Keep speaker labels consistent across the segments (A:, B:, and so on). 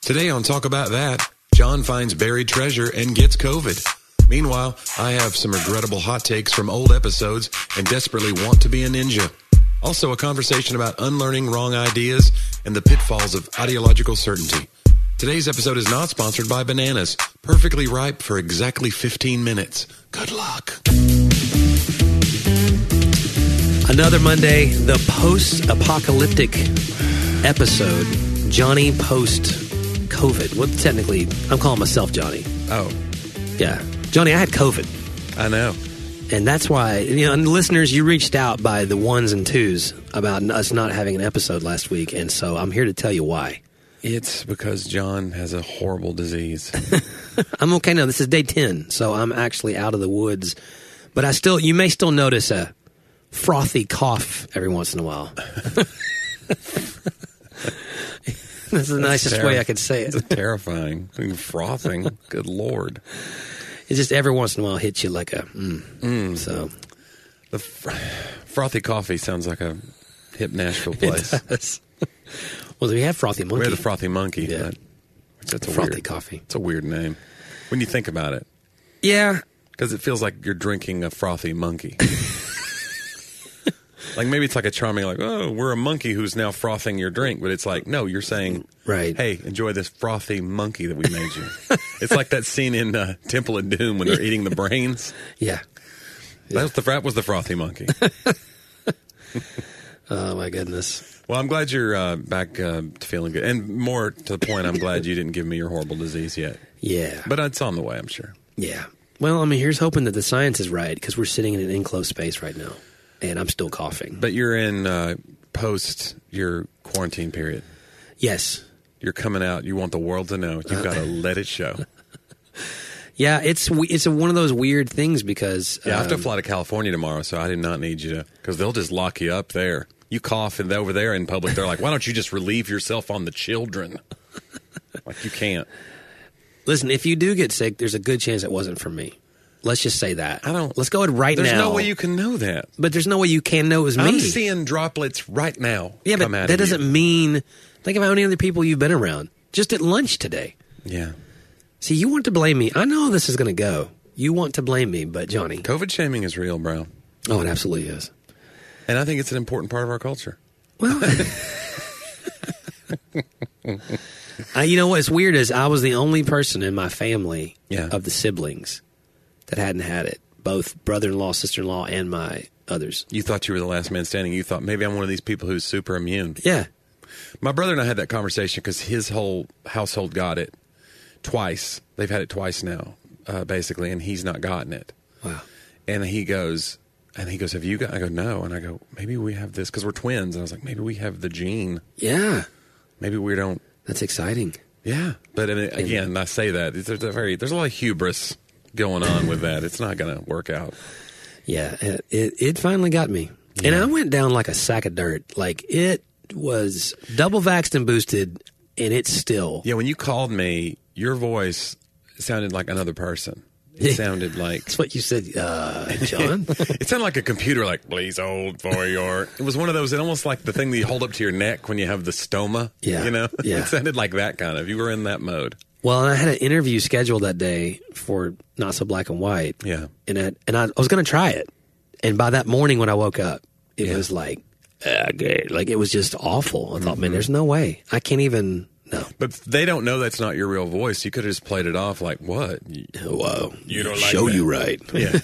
A: Today on Talk About That, John finds buried treasure and gets COVID. Meanwhile, I have some regrettable hot takes from old episodes and desperately want to be a ninja. Also, a conversation about unlearning wrong ideas and the pitfalls of ideological certainty. Today's episode is not sponsored by bananas, perfectly ripe for exactly 15 minutes. Good luck.
B: Another Monday, the post-apocalyptic episode, Johnny post-COVID. Well, technically, I'm calling myself Johnny.
A: Oh.
B: Yeah. Johnny, I had COVID.
A: I know.
B: And that's why, and listeners, you reached out by the ones and twos about us not having an episode last week, and so I'm here to tell you why.
A: It's because John has a horrible disease.
B: I'm okay now. This is day 10, so I'm actually out of the woods. But you may still notice a frothy cough every once in a while. That's the nicest way I could say it.
A: It's terrifying. Frothing. Good Lord.
B: It just every once in a while hits you like a So
A: the frothy coffee sounds like a hip Nashville place.
B: It does. Well, we have Frothy Monkey.
A: We have the Frothy Monkey.
B: Yeah.
A: That's a
B: frothy
A: weird
B: coffee.
A: It's a weird name when you think about it.
B: Yeah.
A: Because it feels like you're drinking a frothy monkey. Like maybe it's like a charming, like, oh, we're a monkey who's now frothing your drink. But it's like, no, you're saying,
B: right.
A: Hey, enjoy this frothy monkey that we made you. It's like that scene in Temple of Doom when they're eating the brains.
B: Yeah.
A: That was the frothy monkey.
B: Oh, my goodness.
A: Well, I'm glad you're back to feeling good. And more to the point, I'm glad you didn't give me your horrible disease yet.
B: Yeah.
A: But it's on the way, I'm sure.
B: Yeah. Well, I mean, here's hoping that the science is right, because we're sitting in an enclosed space right now, and I'm still coughing.
A: But you're in post your quarantine period.
B: Yes.
A: You're coming out. You want the world to know. You've got to let it show.
B: Yeah, it's one of those weird things because...
A: Yeah, I have to fly to California tomorrow, so I do not need you to... Because they'll just lock you up there. You cough and over there in public, they're like, why don't you just relieve yourself on the children? Like, you can't.
B: Listen, if you do get sick, there's a good chance it wasn't from me. Let's just say that. Let's go ahead now.
A: There's no way you can know that.
B: But there's no way you can know it was me.
A: I'm seeing droplets right now.
B: Yeah, but that doesn't mean... Think of how many other people you've been around. Just at lunch today.
A: Yeah.
B: See, you want to blame me. I know how this is going to go. You want to blame me, but Johnny...
A: COVID shaming is real, bro.
B: Oh, it absolutely is.
A: And I think it's an important part of our culture.
B: Well, you know what's weird is I was the only person in my family of the siblings that hadn't had it. Both brother-in-law, sister-in-law, and my others.
A: You thought you were the last man standing. You thought, maybe I'm one of these people who's super immune.
B: Yeah.
A: My brother and I had that conversation because his whole household got it twice. They've had it twice now, basically, and he's not gotten it.
B: Wow.
A: And he goes, have you got? I go, no. And I go, maybe we have this because we're twins. And I was like, maybe we have the gene.
B: Yeah.
A: Maybe we don't.
B: That's exciting.
A: Yeah. But again, I say that there's a lot of hubris going on with that. It's not going to work out.
B: Yeah. It finally got me. Yeah. And I went down like a sack of dirt. Like it was double vaxxed and boosted, and it's still.
A: Yeah. When you called me, your voice sounded like another person. It sounded like...
B: That's what you said, John.
A: It sounded like a computer, like, please hold for your... It was one of those, almost like the thing that you hold up to your neck when you have the stoma.
B: Yeah.
A: You know?
B: Yeah.
A: It sounded like that kind of. You were in that mode.
B: Well, and I had an interview scheduled that day for Not So Black and White.
A: Yeah.
B: And I was going to try it. And by that morning when I woke up, it was like, like, it was just awful. I thought, man, there's no way. I can't even... No.
A: But they don't know that's not your real voice. You could have just played it off like, what?
B: Whoa.
A: You don't like
B: Show
A: that.
B: you right.
A: Yeah.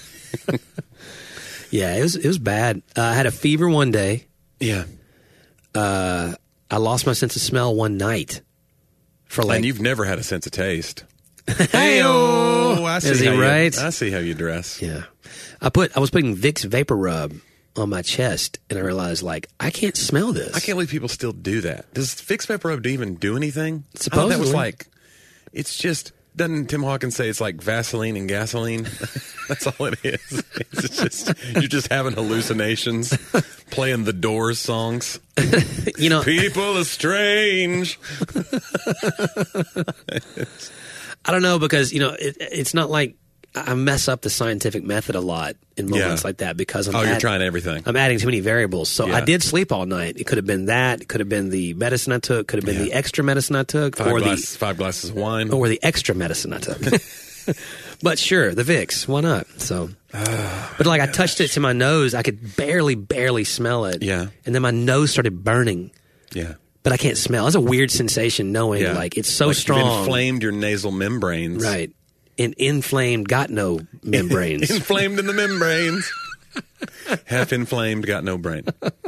B: Yeah, it was bad. I had a fever one day.
A: Yeah.
B: I lost my sense of smell one night.
A: And you've never had a sense of taste.
B: Hey-oh!
A: I see
B: Is he right?
A: I see how you dress.
B: Yeah. I was putting Vicks Vapor Rub on my chest, and I realized, like, I can't smell this.
A: I can't believe people still do that. Does Vicks Vapor Rub even do anything?
B: Supposedly.
A: That was like, it's just, doesn't Tim Hawkins say it's like Vaseline and gasoline? That's all it is. It's just, you're just having hallucinations, playing the Doors songs.
B: You know,
A: people are strange.
B: I don't know, because, you know, it's not like I mess up the scientific method a lot in moments like that because
A: you're trying everything.
B: I'm adding too many variables. So I did sleep all night. It could have been that. It could have been the medicine I took. Could have been the extra medicine I took.
A: Five glasses of wine.
B: Or the extra medicine I took. But sure, the Vicks. Why not? So, but like I touched it to my nose. I could barely smell it.
A: Yeah.
B: And then my nose started burning.
A: Yeah.
B: But I can't smell. It's a weird sensation knowing like it's so strong.
A: You've inflamed your nasal membranes.
B: Right. And inflamed, got no membranes.
A: Inflamed in the membranes. Half inflamed, got no brain.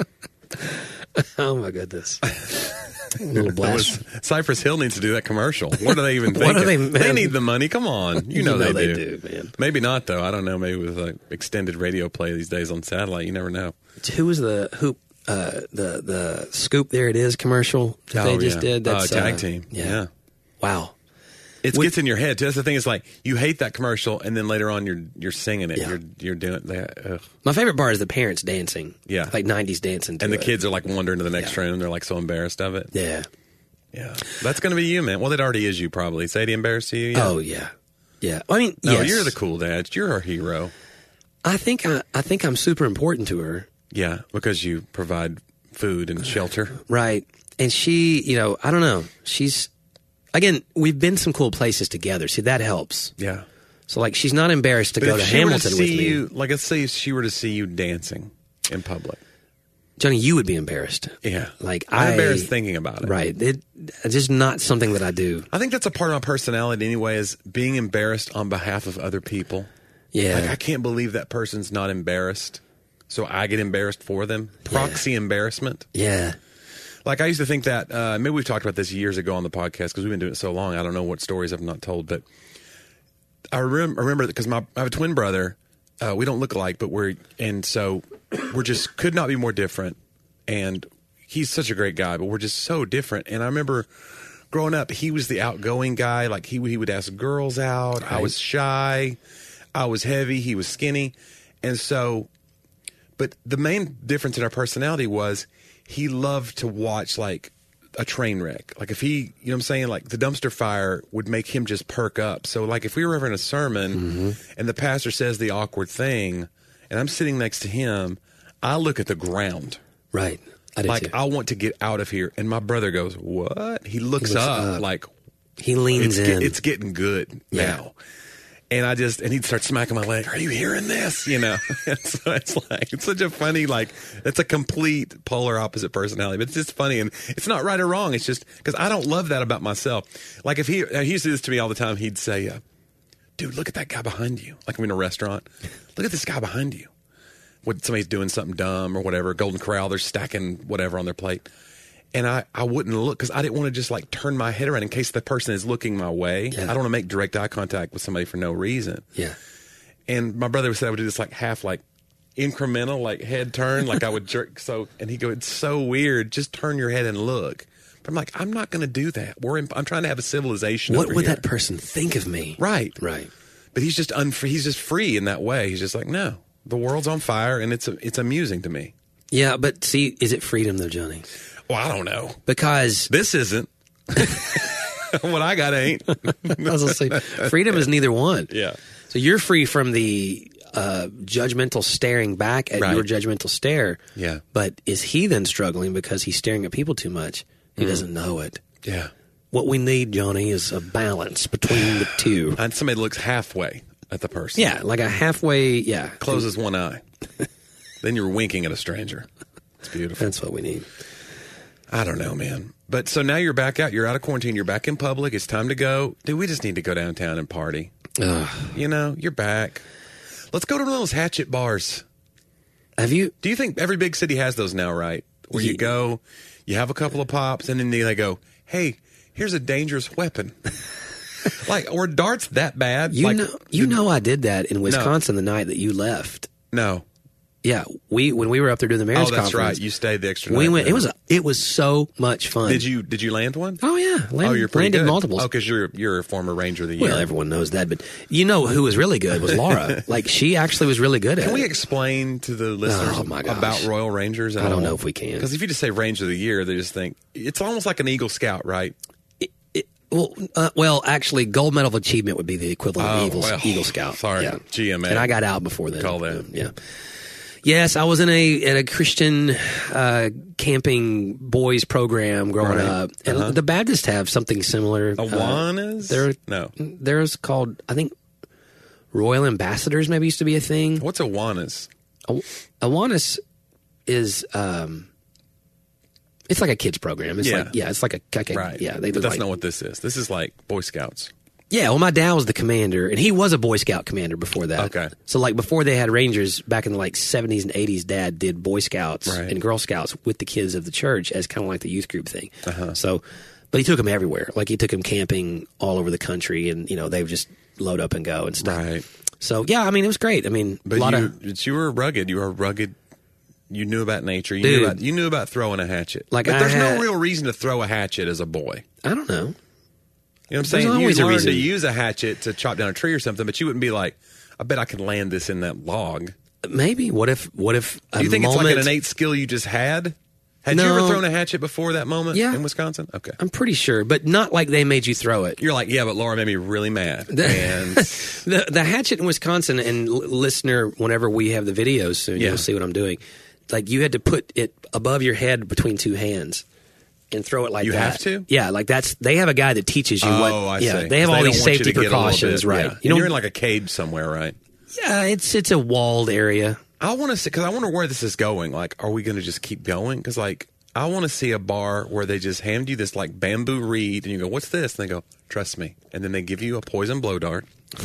B: Oh, my goodness. A little blast.
A: Cypress Hill needs to do that commercial. What do they even think? They need the money. Come on. You know they do, man. Maybe not, though. I don't know. Maybe with like extended radio play these days on satellite. You never know.
B: Who was the Scoop There It Is commercial that they just did? That's
A: Tag Team. Yeah.
B: Wow.
A: It gets in your head too. That's the thing. It's like you hate that commercial, and then later on you're singing it. Yeah. You're doing that.
B: My favorite part is the parents dancing.
A: Yeah,
B: like 90s dancing.
A: And the kids are like wandering to the next room. They're like so embarrassed of it.
B: Yeah,
A: yeah. That's going to be you, man. Well, it already is you, probably. Sadie embarrassed you?
B: Yeah? Oh yeah, yeah. I mean,
A: no, you're the cool dad. You're her hero.
B: I think I'm super important to her.
A: Yeah, because you provide food and shelter.
B: Right, and she, I don't know, she's. Again, we've been some cool places together. See, that helps.
A: Yeah.
B: So, like, she's not embarrassed to go to Hamilton with me.
A: Like, let's say if she were to see you dancing in public.
B: Johnny, you would be embarrassed.
A: Yeah.
B: Like,
A: I'm embarrassed thinking about it.
B: Right. It's just not something that I do.
A: I think that's a part of my personality anyway, is being embarrassed on behalf of other people.
B: Yeah.
A: Like, I can't believe that person's not embarrassed, so I get embarrassed for them. Proxy embarrassment.
B: Yeah.
A: Like, I used to think that, maybe we've talked about this years ago on the podcast because we've been doing it so long. I don't know what stories I've not told, but I remember because I have a twin brother. We don't look alike, but we're just could not be more different. And he's such a great guy, but we're just so different. And I remember growing up, he was the outgoing guy. Like, he would ask girls out. Right. I was shy. I was heavy. He was skinny. And so, but the main difference in our personality was he loved to watch, like, a train wreck. Like, if he, you know what I'm saying? Like, the dumpster fire would make him just perk up. So, like, if we were ever in a sermon and the pastor says the awkward thing and I'm sitting next to him, I look at the ground.
B: Right. I do too.
A: I want to get out of here. And my brother goes, what? He looks up like.
B: He leans in.
A: It's getting good now. And he'd start smacking my leg. Are you hearing this? So it's such a funny, like, it's a complete polar opposite personality. But it's just funny. And it's not right or wrong. It's just because I don't love that about myself. Like, if he used to do this to me all the time, he'd say, dude, look at that guy behind you. Like, I'm in a restaurant. Look at this guy behind you. When somebody's doing something dumb or whatever, Golden Corral, they're stacking whatever on their plate. And I wouldn't look because I didn't want to just like turn my head around in case the person is looking my way. Yeah. I don't want to make direct eye contact with somebody for no reason.
B: Yeah.
A: And my brother said I would do this like half like incremental, like head turn, like I would jerk. And he'd go, it's so weird. Just turn your head and look. But I'm like, I'm not going to do that. I'm trying to have a civilization.
B: What would that person think of me?
A: Right.
B: Right.
A: But he's just he's just free in that way. He's just like, no, the world's on fire and it's amusing to me.
B: Yeah. But see, is it freedom though, Johnny?
A: Well, I don't know.
B: Because
A: this isn't. What I got ain't.
B: I was gonna say, freedom is neither one.
A: Yeah.
B: So you're free from the judgmental staring back at your judgmental stare.
A: Yeah.
B: But is he then struggling because he's staring at people too much? He doesn't know it.
A: Yeah.
B: What we need, Johnny, is a balance between the two.
A: And somebody looks halfway at the person.
B: Yeah, like a halfway,
A: Closes one eye. Then you're winking at a stranger. It's beautiful.
B: That's what we need.
A: I don't know, man. But so now you're back out. You're out of quarantine. You're back in public. It's time to go. Dude, we just need to go downtown and party. You're back. Let's go to one of those hatchet bars.
B: Have you?
A: Do you think every big city has those now, right? Where you go, you have a couple of pops, and then they go, hey, here's a dangerous weapon. Like, were darts that bad?
B: You know I did that in Wisconsin the night that you left.
A: No.
B: Yeah, when we were up there doing the marriage conference.
A: Oh, that's right. You stayed the extra night.
B: We went. It was so much fun.
A: Did you land one?
B: Oh yeah,
A: you're pretty
B: landed
A: good.
B: multiples.
A: Oh, because you're a former Ranger of the Year.
B: Well, everyone knows that, but you know who was really good was Laura. Like she actually was really good at it.
A: Can we explain to the listeners about Royal Rangers?
B: I don't know if we can.
A: Because if you just say Ranger of the Year, they just think it's almost like an Eagle Scout, right?
B: Well, actually, gold medal of achievement would be the equivalent of Eagle Scout.
A: Sorry,
B: yeah.
A: GMA.
B: And I got out before then.
A: Call that.
B: Yeah. Yes, I was in a Christian camping boys program growing up, and the Baptists have something similar.
A: Awanas? No,
B: there's called, I think, Royal Ambassadors maybe used to be a thing.
A: What's Awanas?
B: Awanas is it's like a kids program. It's it's like a
A: right.
B: Yeah,
A: but that's not what this is. This is like Boy Scouts.
B: Yeah, well, my dad was the commander, and he was a Boy Scout commander before that.
A: Okay.
B: So, like, before they had Rangers, back in the, 70s and 80s, Dad did Boy Scouts and Girl Scouts with the kids of the church as kind of like the youth group thing. So, but he took them everywhere. Like, he took them camping all over the country, and, they would just load up and go and stuff.
A: Right.
B: So, yeah, I mean, it was great. I mean,
A: but you were rugged. You were rugged. You knew about nature. You knew about throwing a hatchet. But there's no real reason to throw a hatchet as a boy.
B: I don't know.
A: You know what I'm saying? You learned to use a hatchet to chop down a tree or something, but you wouldn't be like, I bet I can land this in that log.
B: Maybe. What if
A: Do you think it's like an innate skill you just had? Had you ever thrown a hatchet before that moment in Wisconsin? Okay.
B: I'm pretty sure, but not like they made you throw it.
A: You're like, yeah, but Laura made me really mad. And
B: the hatchet in Wisconsin, and listener, whenever we have the videos soon, you'll see what I'm doing. Like, you had to put it above your head between two hands. And throw it like that.
A: You have to?
B: Yeah, like they have a guy that teaches you what.
A: Oh, I see.
B: They have all these safety precautions, right?
A: Yeah. You're in like a cage somewhere, right?
B: Yeah, it's a walled area.
A: I want to see, because I wonder where this is going. Like, are we going to just keep going? Because, I want to see a bar where they just hand you this, bamboo reed, and you go, what's this? And they go, trust me. And then they give you a poison blow dart.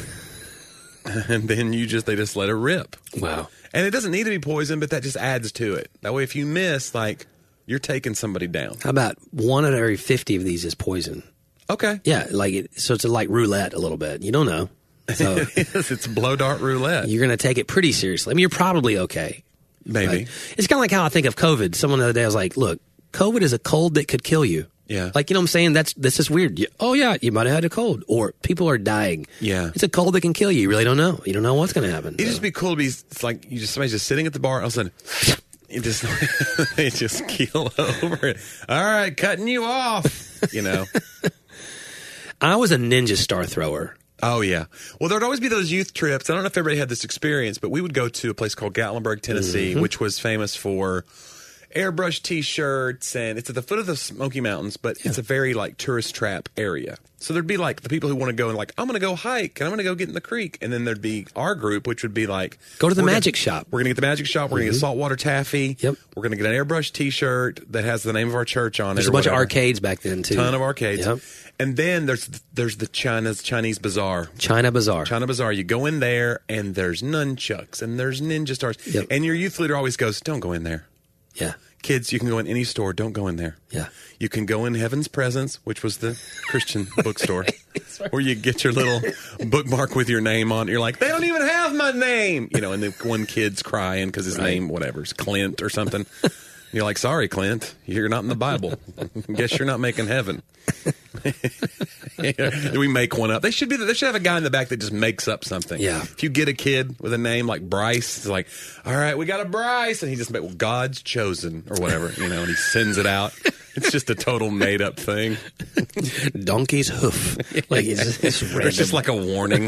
A: And then they just let it rip.
B: Wow.
A: And it doesn't need to be poison, but that just adds to it. That way, if you miss, you're taking somebody down.
B: How about 1 out of every 50 of these is poison?
A: Okay.
B: Yeah, so it's like roulette a little bit. You don't know. So
A: it's blow dart roulette.
B: You're going to take it pretty seriously. I mean, you're probably okay.
A: Maybe.
B: It's kind of like how I think of COVID. Someone the other day was like, look, COVID is a cold that could kill you.
A: Yeah.
B: You know what I'm saying? This is weird. You might have had a cold. Or people are dying.
A: Yeah.
B: It's a cold that can kill you. You really don't know. You don't know what's going to happen.
A: It'd just be cool to be, somebody's just sitting at the bar, all of a sudden, they just keel over. All right, cutting you off.
B: I was a ninja star thrower.
A: Oh, yeah. Well, there'd always be those youth trips. I don't know if everybody had this experience, but we would go to a place called Gatlinburg, Tennessee, which was famous for airbrush T-shirts, and it's at the foot of the Smoky Mountains, but it's a very, tourist trap area. So there'd be, the people who want to go and, I'm going to go hike, and I'm going to go get in the creek. And then there'd be our group, which would be
B: go to the magic shop.
A: We're going to get the magic shop. We're going to get saltwater taffy.
B: Yep.
A: We're going to get an airbrush T-shirt that has the name of our church on it.
B: There's a bunch of arcades back then, too.
A: Ton of arcades.
B: Yep.
A: And then there's the Chinese Bazaar.
B: China Bazaar.
A: You go in there, and there's nunchucks, and there's ninja stars.
B: Yep.
A: And your youth leader always goes, don't go in there.
B: Yeah.
A: Kids, you can go in any store. Don't go in there.
B: Yeah.
A: You can go in Heaven's Presence, which was the Christian bookstore, where you get your little bookmark with your name on it. You're like, they don't even have my name. And then one kid's crying because his name, whatever's Clint or something. You're like, sorry, Clint, you're not in the Bible. Guess you're not making heaven. We make one up. They should have a guy in the back that just makes up something.
B: Yeah.
A: If you get a kid with a name like Bryce, it's like, all right, we got a Bryce, and he just God's chosen or whatever, and he sends it out. It's just a total made up thing.
B: Donkey's hoof.
A: It's just like a warning.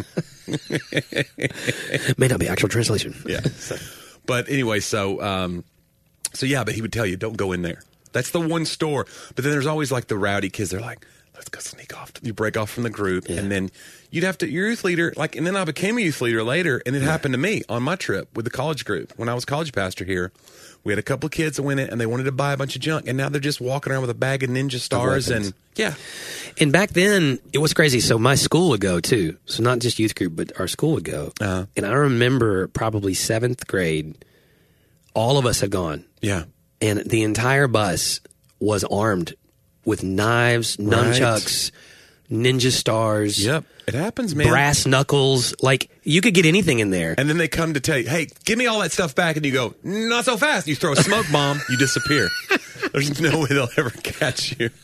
B: May not be actual translation.
A: Yeah. But anyway, but he would tell you, don't go in there. That's the one store. But then there's always the rowdy kids. They're like, let's go sneak off. You break off from the group. Yeah. And then you'd have to, your youth leader, and then I became a youth leader later. And it happened to me on my trip with the college group. When I was college pastor here, we had a couple of kids that went in and they wanted to buy a bunch of junk. And now they're just walking around with a bag of ninja stars. And
B: And back then, it was crazy. So my school would go too. So not just youth group, but our school would go. And I remember probably 7th grade, all of us had gone.
A: Yeah.
B: And the entire bus was armed with knives, nunchucks, ninja stars.
A: Yep. It happens, man.
B: Brass knuckles. You could get anything in there.
A: And then they come to tell you, hey, give me all that stuff back. And you go, not so fast. You throw a smoke bomb. You disappear. There's no way they'll ever catch you.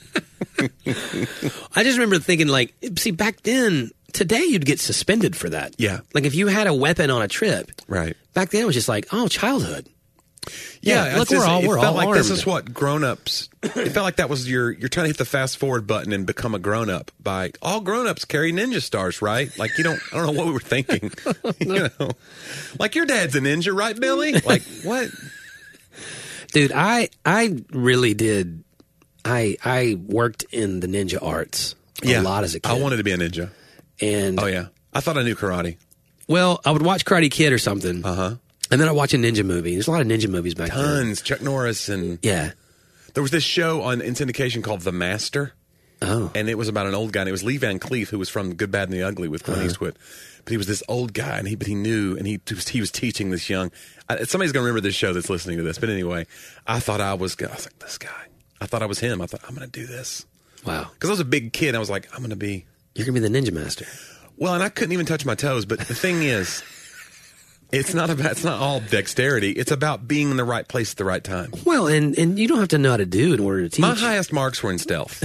B: I just remember thinking, back then, today you'd get suspended for that.
A: Yeah.
B: If you had a weapon on a trip.
A: Right.
B: Back then it was just childhood. Yeah, look, we're all
A: felt like
B: armed.
A: This is what grown-ups. It felt like that was you're trying to hit the fast forward button and become a grown-up. By all grown-ups carry ninja stars, right? Like I don't know what we were thinking. You know, like your dad's a ninja, right, Billy? Like what?
B: Dude, I really did. I worked in the ninja arts a lot as a kid.
A: I wanted to be a ninja.
B: And
A: I thought I knew karate.
B: Well, I would watch Karate Kid or something.
A: Uh-huh.
B: And then I'd watch a ninja movie. There's a lot of ninja movies back then.
A: Tons. Chuck Norris and...
B: Yeah.
A: There was this show in syndication called The Master.
B: Oh.
A: And it was about an old guy. And it was Lee Van Cleef, who was from Good, Bad, and the Ugly with Clint Eastwood. But he was this old guy, and he knew, and he was teaching this young... somebody's going to remember this show that's listening to this. But anyway, I was like, this guy. I thought I was him. I thought, I'm going to do this.
B: Wow.
A: Because I was a big kid. I was like, I'm going to be...
B: You're going to be the ninja master.
A: Well, and I couldn't even touch my toes. But the thing is... It's not all dexterity. It's about being in the right place at the right time.
B: Well, and you don't have to know how to do in order to teach.
A: My highest marks were in stealth.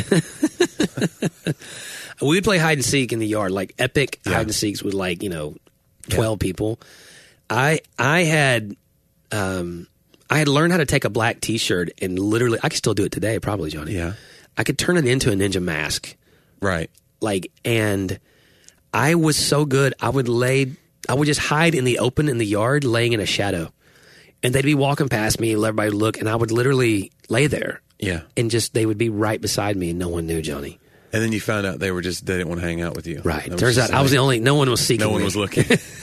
B: We would play hide and seek in the yard, like epic hide and seeks with 12 people. I had learned how to take a black T-shirt and literally, I could still do it today, probably, Johnny.
A: Yeah.
B: I could turn it into a ninja mask.
A: Right.
B: And I was so good. I would just hide in the open in the yard, laying in a shadow. And they'd be walking past me, and everybody would look, and I would literally lay there.
A: Yeah.
B: And they would be right beside me, and no one knew, Johnny.
A: And then you found out they didn't want to hang out with you.
B: Right. Turns out I was the only, no one was seeking me.
A: No one was looking.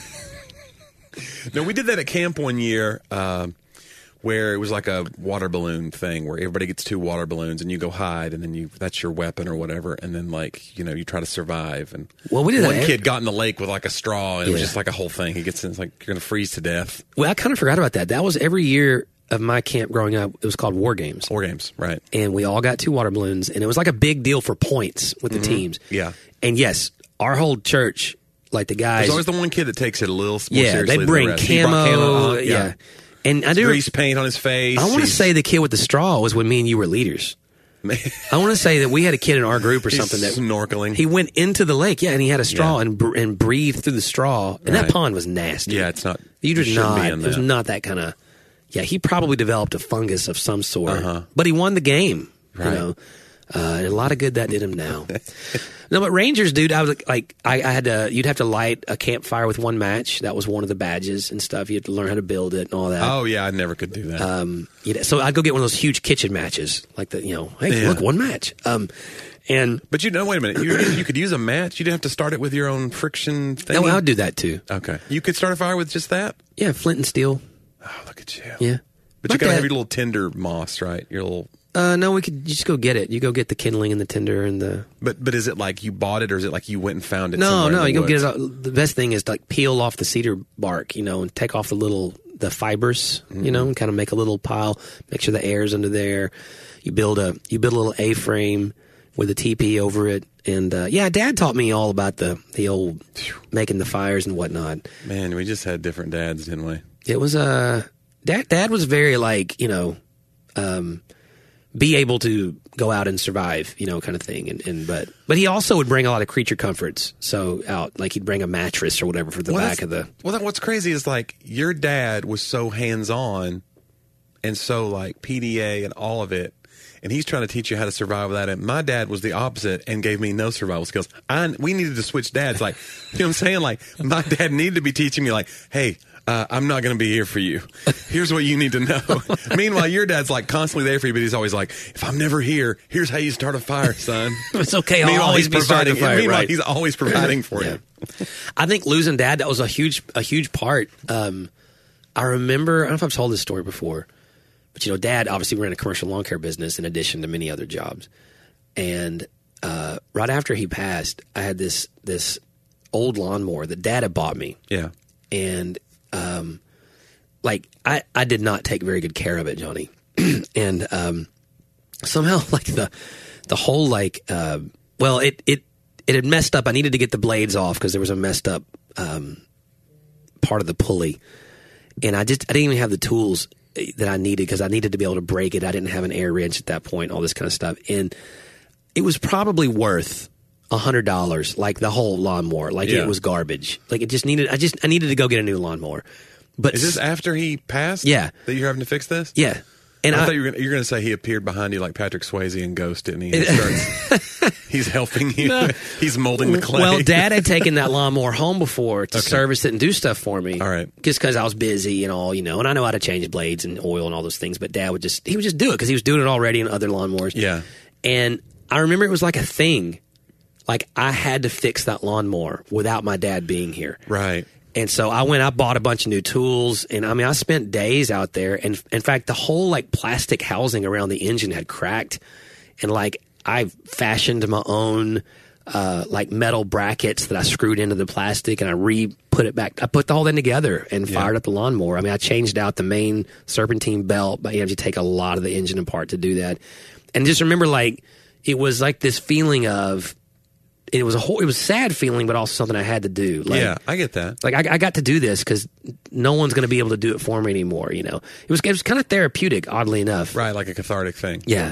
A: No, we did that at camp one year where it was like a water balloon thing where everybody gets 2 water balloons and you go hide and then that's your weapon or whatever. And then you try to survive. And
B: we did
A: one kid got in the lake with like a straw and it was just like a whole thing. He gets in, it's like you're going to freeze to death.
B: Well, I kind of forgot about that. That was every year of my camp growing up. It was called War Games.
A: War Games, right.
B: And we all got 2 water balloons and it was like a big deal for points with the teams.
A: Yeah.
B: And yes, our whole church, like the guys.
A: There's always the one kid that takes it a little more seriously.
B: They bring
A: than the rest.
B: camo. Yeah. And I do
A: grease paint on his face.
B: I want to say the kid with the straw was when me and you were leaders. I want to say that we had a kid in our group or something that
A: snorkeling.
B: He went into the lake, and he had a straw and breathed through the straw. And that pond was nasty.
A: Yeah, it's not.
B: You did not. It was not that kind of. Yeah, he probably developed a fungus of some sort, but he won the game.
A: Right.
B: You know, and a lot of good that did him now. No, but Rangers, dude, I was like, I had to. You'd have to light a campfire with 1 match. That was one of the badges and stuff. You had to learn how to build it and all that.
A: Oh yeah, I never could do that.
B: So I'd go get one of those huge kitchen matches, like hey, look, 1 match. Wait
A: a minute. You could use a match. You didn't have to start it with your own friction thing.
B: No, I would do that too.
A: Okay, you could start a fire with just that.
B: Yeah, flint and steel.
A: Oh, look at you.
B: Yeah,
A: but you gotta have your little tinder moss, right? Your little.
B: No, we could just go get it. You go get the kindling and the tinder and the.
A: But is it like you bought it or is it like you went and found it?
B: No, you
A: woods?
B: go get it. The best thing is to peel off the cedar bark, and take off the fibers, and kind of make a little pile. Make sure the air's under there. You build a little A-frame with a teepee over it, and Dad taught me all about the old making the fires and whatnot.
A: Man, we just had different dads, didn't we?
B: It was Dad was very be able to go out and survive, kind of thing. But he also would bring a lot of creature comforts. So out, like he'd bring a mattress or whatever for the back of the.
A: Well, what's crazy is like your dad was so hands-on and so like PDA and all of it. And he's trying to teach you how to survive without it. My dad was the opposite and gave me no survival skills. We needed to switch dads. Like, you know what I'm saying? Like my dad needed to be teaching me like, hey, I'm not going to be here for you. Here's what you need to know. Meanwhile, your dad's like constantly there for you, but he's always like, if I'm never here, here's how you start a fire, son.
B: It's okay. I'll always be starting a fire.
A: Meanwhile,
B: right?
A: he's always providing for you.
B: I think losing Dad, that was a huge part. I remember, I don't know if I've told this story before, but Dad obviously ran a commercial lawn care business in addition to many other jobs. And right after he passed, I had this old lawnmower that Dad had bought me.
A: Yeah.
B: And I did not take very good care of it, Johnny. And somehow the whole it had messed up. I needed to get the blades off because there was a messed up part of the pulley. And I didn't even have the tools that I needed because I needed to be able to break it. I didn't have an air wrench at that point, all this kind of stuff. And it was probably worth $100, like the whole lawnmower. It was garbage. Like it just needed, I needed to go get a new lawnmower. But
A: is this after he passed?
B: Yeah.
A: That you're having to fix this?
B: Yeah. And
A: I thought you were going to say he appeared behind you like Patrick Swayze in Ghost, didn't he? He's helping you. No. He's molding the clay.
B: Well, Dad had taken that lawnmower home before to service it and do stuff for me.
A: All right.
B: Just because I was busy and all, and I know how to change blades and oil and all those things. But Dad would just do it because he was doing it already in other lawnmowers.
A: Yeah.
B: And I remember it was like a thing. Like I had to fix that lawnmower without my dad being here.
A: Right.
B: And so I bought a bunch of new tools, and I spent days out there. And in fact, the whole like plastic housing around the engine had cracked, and like I fashioned my own like metal brackets that I screwed into the plastic, and I put it back. I put the whole thing together and fired up the lawnmower. I changed out the main serpentine belt, but you have to take a lot of the engine apart to do that. And just remember, like it was like this feeling of. It was a sad feeling, but also something I had to do. Like,
A: yeah, I get that.
B: Like I got to do this because no one's going to be able to do it for me anymore. It was kind of therapeutic, oddly enough.
A: Right, like a cathartic thing.
B: Yeah.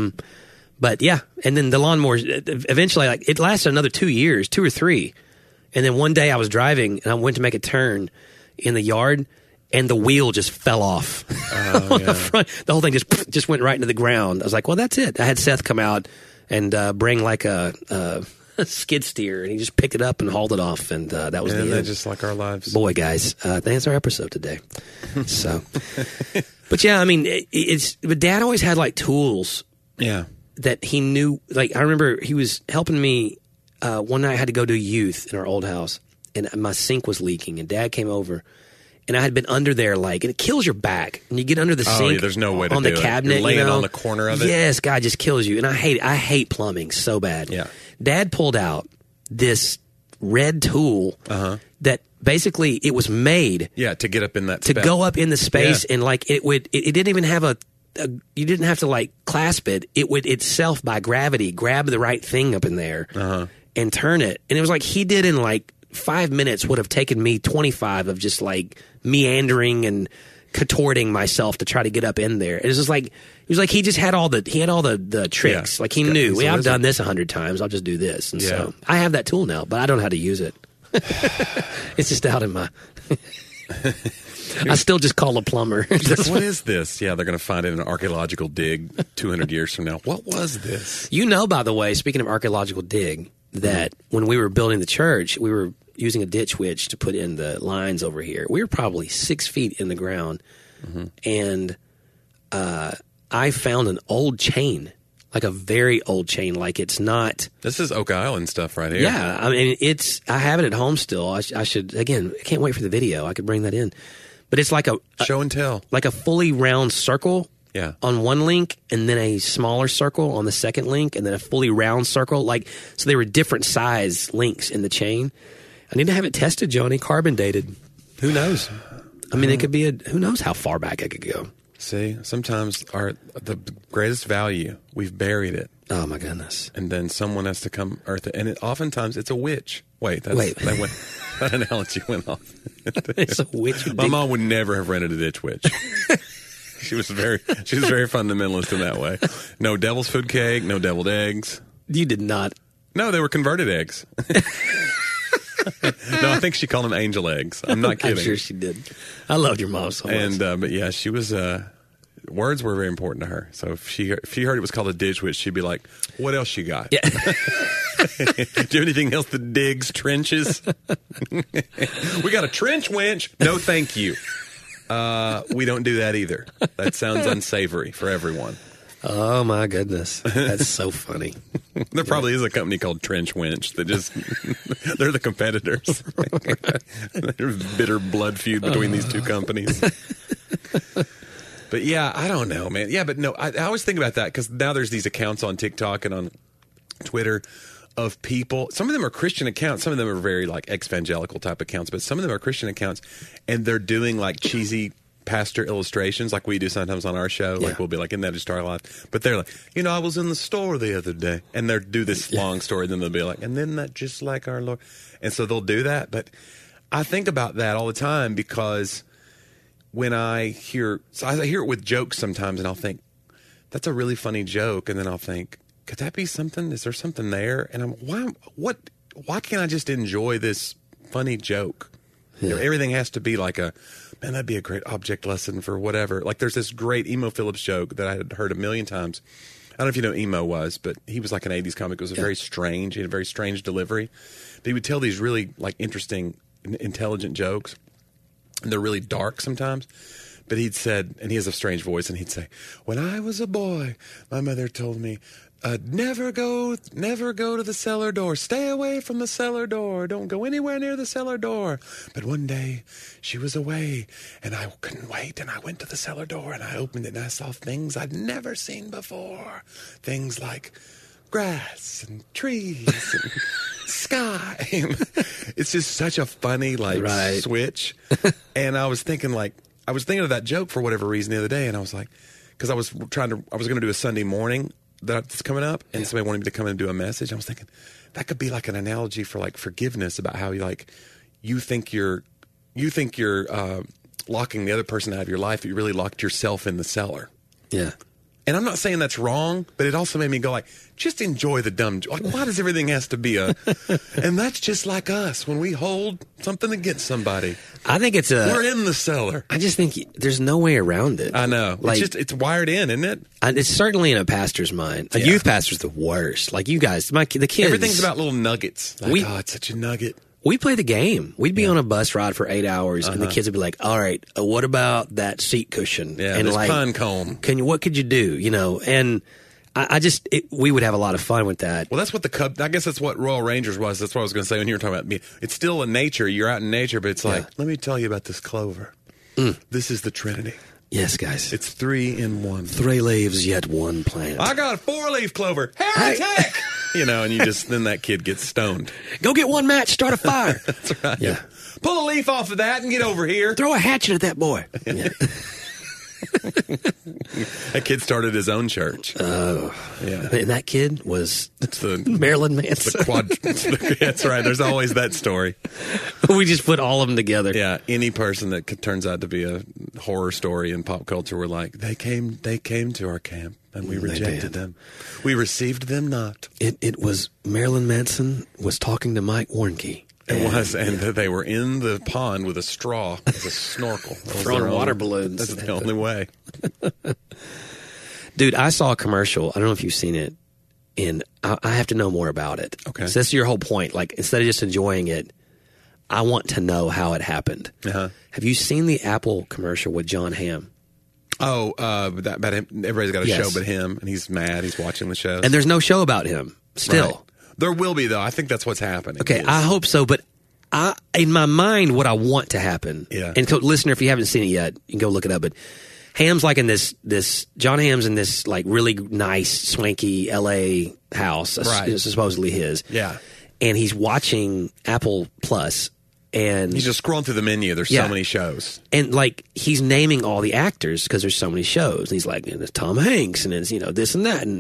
B: But yeah, and then the lawnmower eventually, like it lasted another 2 years, 2 or 3, and then one day I was driving and I went to make a turn in the yard, and the wheel just fell off on the front. The whole thing just went right into the ground. I was like, well, that's it. I had Seth come out and bring like a skid steer, and he just picked it up and hauled it off, and that was the end.
A: Just like our lives.
B: Boy, guys, that's our episode today. So, but yeah, but Dad always had like tools.
A: Yeah.
B: That he knew. Like I remember he was helping me. One night I had to go do youth in our old house, and my sink was leaking, and Dad came over. And I had been under there, and it kills your back. And you get under the sink.
A: Yeah, there's no way to
B: on
A: do
B: the cabinet,
A: You're laying on the corner of it.
B: Yes, God just kills you. And I hate plumbing so bad.
A: Yeah.
B: Dad pulled out this red tool that basically it was made.
A: Yeah, to get up in that
B: to go up in the space, and like it didn't even have you didn't have to like clasp it. It would itself by gravity grab the right thing up in there and turn it. And it was like he did in like 5 minutes would have taken me 25 of just like meandering and contorting myself to try to get up in there. It was just like he just had all the tricks.
A: Yeah.
B: Like he knew, I've done this 100 times. I'll just do this. And so I have that tool now, but I don't know how to use it. It's just out in my. I still just call a plumber.
A: What is this? Yeah, they're going to find it in an archaeological dig 200 years from now. What was this? By the way, speaking of archaeological dig, that when we were building the church, we were using a ditch witch to put in the lines over here. We were probably 6 feet in the ground, and I found an old chain, like a very old chain. Like it's not. This is Oak Island stuff right here. Yeah, I have it at home still. I should again. I can't wait for the video. I could bring that in, but it's like a show and tell, like a fully round circle. Yeah. On one link, and then a smaller circle on the second link, and then a fully round circle. So they were different size links in the chain. I need to have it tested, Johnny, carbon dated. Who knows? It could be who knows how far back I could go. See, sometimes the greatest value, we've buried it. Oh my goodness! And then someone has to come earth it, and oftentimes it's a witch. That analogy went off. It's a witch. My mom would never have rented a ditch witch. She was very fundamentalist in that way. No devil's food cake, no deviled eggs. You did not. No, they were converted eggs. No, I think she called them angel eggs. I'm not kidding. I'm sure she did. I loved your mom so much. And but yeah, she was. Words were very important to her. So if she heard it was called a ditch witch, she'd be like, "What else you got? Yeah. Do you have anything else that digs trenches? We got a trench winch. No, thank you. We don't do that either. That sounds unsavory for everyone." Oh my goodness, that's so funny. There probably is a company called Trench Winch that just they're the competitors. There's bitter blood feud between these two companies. But yeah, I don't know, man. Yeah, but no, I always think about that because now there's these accounts on TikTok and on Twitter of people. Some of them are Christian accounts. Some of them are very like evangelical type accounts, but some of them are Christian accounts, and they're doing like cheesy pastor illustrations like we do sometimes on our show. Like we'll be like, "Isn't that just our life?" But they're like, I was in the store the other day, and they'll do this long story. Then they'll be like, "And then that just like our Lord," and so they'll do that. But I think about that all the time because when I hear it with jokes sometimes, and I'll think that's a really funny joke, and then I'll think, could that be something? Is there something there? And why can't I just enjoy this funny joke? You know, everything has to be like man, that'd be a great object lesson for whatever. Like there's this great Emo Phillips joke that I had heard a million times. I don't know if you know who Emo was, but he was like an 80s comic. It was very strange. He had a very strange delivery. But he would tell these really like interesting, intelligent jokes. And they're really dark sometimes. But he'd said, and he has a strange voice, and he'd say, when I was a boy, my mother told me, never go to the cellar door. Stay away from the cellar door. Don't go anywhere near the cellar door. But one day, she was away, and I couldn't wait, and I went to the cellar door, and I opened it, and I saw things I'd never seen before. Things like grass and trees and sky. It's just such a funny, switch. And I was thinking of that joke for whatever reason the other day, and I was like, because I was going to do a Sunday morning that's coming up, and somebody wanted me to come in and do a message. I was thinking that could be like an analogy for like forgiveness, about how you think you're locking the other person out of your life, but you really locked yourself in the cellar.
B: Yeah.
A: And I'm not saying that's wrong, but it also made me go like, just enjoy the dumb. Like, why does everything has to be and that's just like us when we hold something against somebody.
B: I think we're
A: in the cellar.
B: I just think there's no way around it.
A: I know. Like, it's wired in, isn't it?
B: It's certainly in a pastor's mind. A youth pastor's the worst. Like you guys, the kids.
A: Everything's about little nuggets. Like, it's such a nugget.
B: We play the game. We'd be on a bus ride for 8 hours, and the kids would be like, "All right, what about that seat cushion?"
A: Yeah,
B: and
A: this pine cone.
B: What could you do? You know, and we would have a lot of fun with that.
A: Well, that's what I guess that's what Royal Rangers was. That's what I was going to say when you were talking about me. It's still in nature. You're out in nature, but it's like, let me tell you about this clover. This is the Trinity.
B: Yes, guys.
A: It's 3 in 1.
B: 3 leaves, yet 1 plant.
A: I got a 4-leaf clover. Heretic! You know, and then that kid gets stoned.
B: Go get 1 match, start a fire.
A: That's right.
B: Yeah.
A: Pull a leaf off of that and get over here.
B: Throw a hatchet at that boy. Yeah.
A: That kid started his own church.
B: Oh.
A: Yeah.
B: And that kid was Marilyn Manson.
A: That's right. There's always that story.
B: We just put all of them together.
A: Yeah. Any person that turns out to be a horror story in pop culture, we're like, they came to our camp and we rejected them. We received them not.
B: It was Marilyn Manson was talking to Mike Warnke.
A: It was, and they were in the pond with a straw as a snorkel.
B: Throwing water balloons.
A: That's the only way.
B: Dude, I saw a commercial. I don't know if you've seen it, and I have to know more about it.
A: Okay.
B: So that's your whole point. Like, instead of just enjoying it, I want to know how it happened.
A: Uh-huh.
B: Have you seen the Apple commercial with John Hamm?
A: Oh, about him. Everybody's got a show but him, and he's mad. He's watching the shows.
B: And there's no show about him still.
A: Right. There will be, though. I think that's what's happening.
B: Okay, I hope so. But in my mind, what I want to happen, and listener, if you haven't seen it yet, you can go look it up. But Hamm's like in this John Hamm's in this like really nice, swanky LA house, right. Supposedly his.
A: Yeah.
B: And he's watching Apple Plus. And
A: he's just scrolling through the menu. There's so many shows.
B: And like he's naming all the actors because there's so many shows. And he's like, there's Tom Hanks and it's, this and that.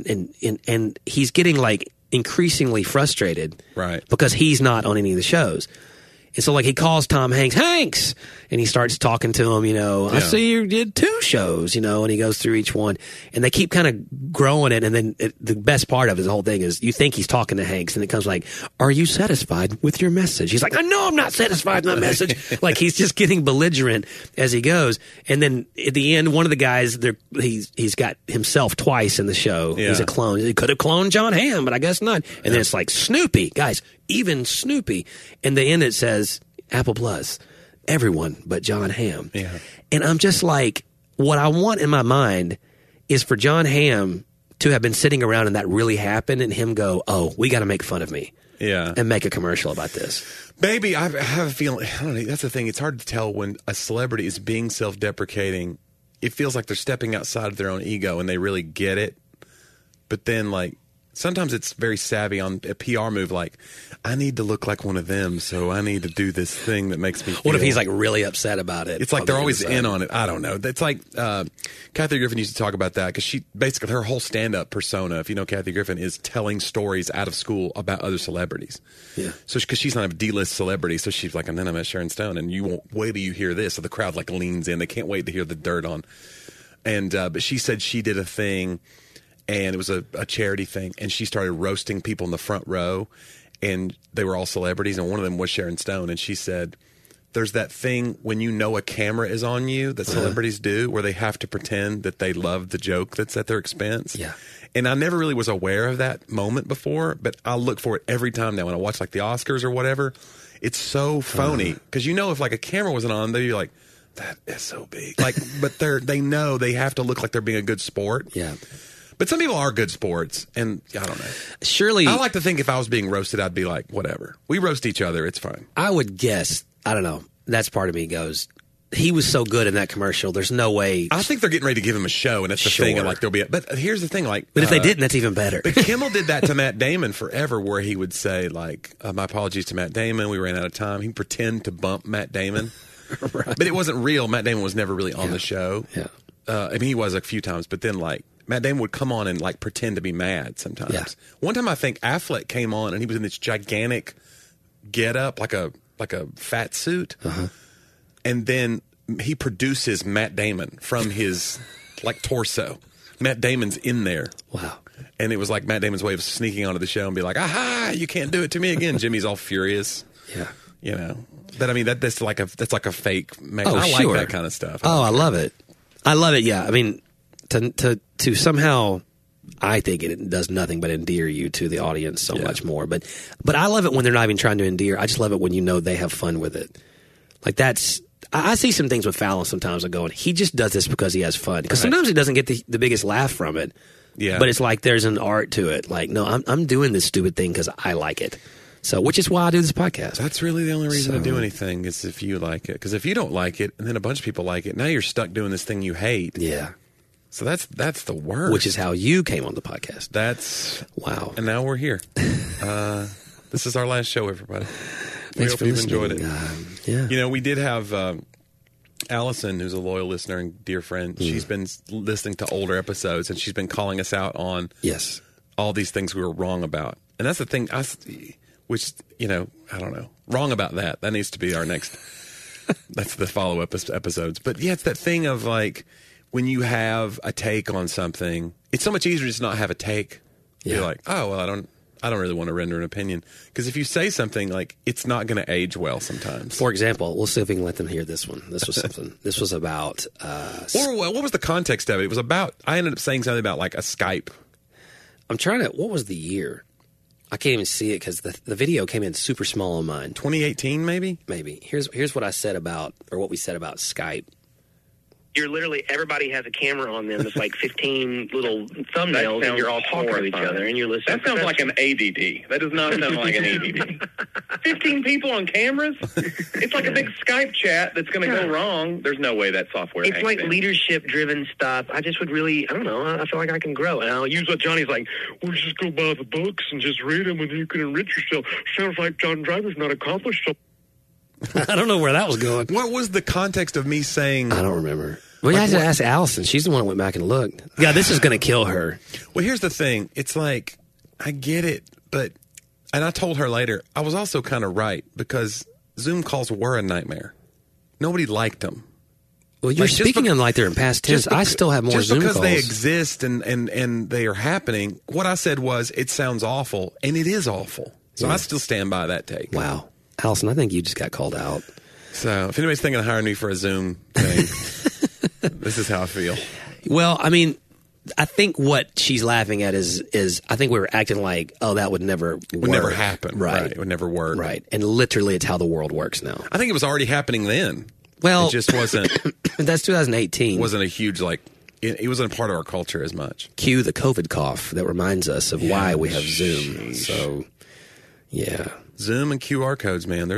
B: And he's getting like increasingly frustrated.
A: Right.
B: Because he's not on any of the shows. And so like he calls Tom Hanks, and he starts talking to him, I see you did 2 shows, and he goes through each one. And they keep kind of growing it. And then the best part of the whole thing is you think he's talking to Hanks, and it comes like, are you satisfied with your message? He's like, I know I'm not satisfied with my message. Like he's just getting belligerent as he goes. And then at the end, one of the guys, he's got himself twice in the show. Yeah. He's a clone. He could have cloned John Hamm, but I guess not. And then it's like Snoopy, guys. Even Snoopy. And the end it says, Apple Plus, everyone but John Hamm.
A: Yeah.
B: And I'm just like, what I want in my mind is for John Hamm to have been sitting around and that really happened and him go, oh, we got to make fun of me.
A: Yeah.
B: And make a commercial about this.
A: Maybe I have a feeling, I don't know, that's the thing. It's hard to tell when a celebrity is being self-deprecating. It feels like they're stepping outside of their own ego and they really get it. But then like, sometimes it's very savvy on a PR move, like, I need to look like one of them, so I need to do this thing that makes me feel...
B: What if he's, like, really upset about it?
A: It's like they're always in on it. I don't know. It's like Kathy Griffin used to talk about that, because she basically, her whole stand-up persona, if you know Kathy Griffin, is telling stories out of school about other celebrities.
B: Yeah.
A: So, because she's not a D-list celebrity, so she's like, and then I met Sharon Stone, and you won't wait till you hear this. So the crowd, like, leans in. They can't wait to hear the dirt on. And, but she said she did a thing... And it was a charity thing, and she started roasting people in the front row, and they were all celebrities, and one of them was Sharon Stone, and she said, there's that thing when you know a camera is on you that celebrities do where they have to pretend that they love the joke that's at their expense.
B: Yeah.
A: And I never really was aware of that moment before, but I look for it every time now when I watch like the Oscars or whatever. It's so phony because if like a camera wasn't on, they'd be like, that is so big. Like, but they know they have to look like they're being a good sport.
B: Yeah.
A: But some people are good sports, and I don't know.
B: Surely,
A: I like to think if I was being roasted, I'd be like, whatever. We roast each other. It's fine.
B: I would guess, I don't know, that's part of me goes, he was so good in that commercial, there's no way.
A: I think they're getting ready to give him a show, and it's the thing. And like there'll be but here's the thing.
B: But if they didn't, that's even better.
A: But Kimmel did that to Matt Damon forever, where he would say, like, my apologies to Matt Damon. We ran out of time. He'd pretend to bump Matt Damon. Right. But it wasn't real. Matt Damon was never really on the show.
B: Yeah.
A: I mean, he was a few times, but then, like, Matt Damon would come on and like pretend to be mad sometimes.
B: Yeah.
A: One time I think Affleck came on and he was in this gigantic getup, like a fat suit. And then he produces Matt Damon from his like torso. Matt Damon's in there.
B: Wow.
A: And it was like Matt Damon's way of sneaking onto the show and be like, aha, you can't do it to me again. Jimmy's all furious.
B: Yeah.
A: You know. But I mean that's like a fake I
B: sure.
A: like that kind of stuff.
B: I love it. I love it, yeah. I mean to somehow, I think it does nothing but endear you to the audience so much more. But I love it when they're not even trying to endear. I just love it when you know they have fun with it. Like I see some things with Fallon sometimes I'm going, he just does this because he has fun. Because sometimes he doesn't get the biggest laugh from it.
A: Yeah.
B: But it's like there's an art to it. Like, no, I'm doing this stupid thing because I like it. So, which is why I do this podcast.
A: That's really the only reason to do anything is if you like it. Because if you don't like it and then a bunch of people like it, now you're stuck doing this thing you hate.
B: Yeah.
A: So that's the worst.
B: Which is how you came on the podcast.
A: Wow. And now we're here. This is our last show, everybody. We hope you've enjoyed it.
B: Yeah.
A: You know, we did have Allison, who's a loyal listener and dear friend. She's been listening to older episodes, and she's been calling us out on all these things we were wrong about. And that's the thing, which, you know, I don't know. Wrong about that. That needs to be our next, that's the follow-up episodes. But yeah, it's that thing of like, when you have a take on something, it's so much easier to just not have a take. Yeah. You're like, oh, well, I don't really want to render an opinion. Because if you say something, like, it's not going to age well sometimes.
B: For example, we'll see if we can let them hear this one. This was something. This was about...
A: what was the context of it? It was about... I ended up saying something about, like, a Skype.
B: I'm trying to... What was the year? I can't even see it because the video came in super small on mine.
A: 2018, maybe?
B: Maybe. Here's what I said about... Or what we said about Skype.
C: You're literally, everybody has a camera on them. It's like 15 little thumbnails, and you're all talking to each other, and you're listening.
D: That sounds like an ADD. That does not sound like an ADD. 15 people on cameras? It's like a big Skype chat that's going to go wrong. There's no way that software
C: It's like leadership-driven stuff. I just would really, I don't know, I feel like I can grow. And I'll use what Johnny's like, well, just go buy the books and just read them, and you can enrich yourself. Sounds like John Driver's not accomplished something.
B: I don't know where that was going.
A: What was the context of me saying...
B: I don't remember. Well, you have to ask Allison. She's the one who went back and looked. Yeah, this is going to kill her.
A: Well, here's the thing. It's like, I get it, but... And I told her later, I was also kind of right, because Zoom calls were a nightmare. Nobody liked them.
B: Well, you're speaking them like they're in past tense. I still have more Zoom calls.
A: Just because they exist and they are happening, what I said was, it sounds awful, and it is awful. So I still stand by that take.
B: Wow. Allison, I think you just got called out.
A: So if anybody's thinking of hiring me for a Zoom thing, this is how I feel.
B: Well, I mean, I think what she's laughing at is I think we were acting like, oh, that would never work.
A: Would never happen.
B: Right.
A: It would never work.
B: Right. And literally it's how the world works now.
A: I think it was already happening then.
B: Well,
A: it just wasn't.
B: That's 2018.
A: Wasn't a huge, like, it wasn't a part of our culture as much.
B: Cue the COVID cough that reminds us of why we have Zoom.
A: Sheesh.
B: So, yeah. Zoom
A: and QR codes, man.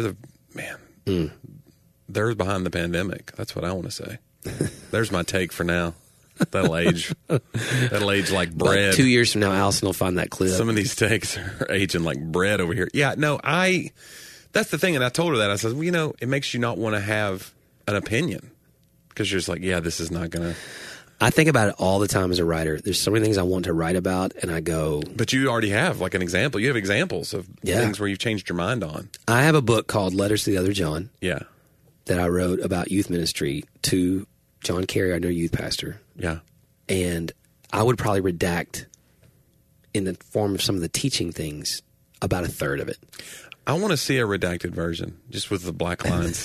A: They're behind the pandemic. That's what I want to say. There's my take for now. That'll age. That'll age like bread.
B: About 2 years from now, Allison will find that clip.
A: Some of these takes are aging like bread over here. Yeah, no, that's the thing. And I told her that. I said, well, you know, it makes you not want to have an opinion because you're just like, yeah, this is not going to.
B: I think about it all the time as a writer. There's so many things I want to write about, and I go...
A: But you already have, like, an example. You have examples of things where you've changed your mind on.
B: I have a book called Letters to the Other John.
A: Yeah.
B: That I wrote about youth ministry to John Kerry, our new youth pastor.
A: Yeah.
B: And I would probably redact, in the form of some of the teaching things, about a third of it.
A: I want to see a redacted version, just with the black lines.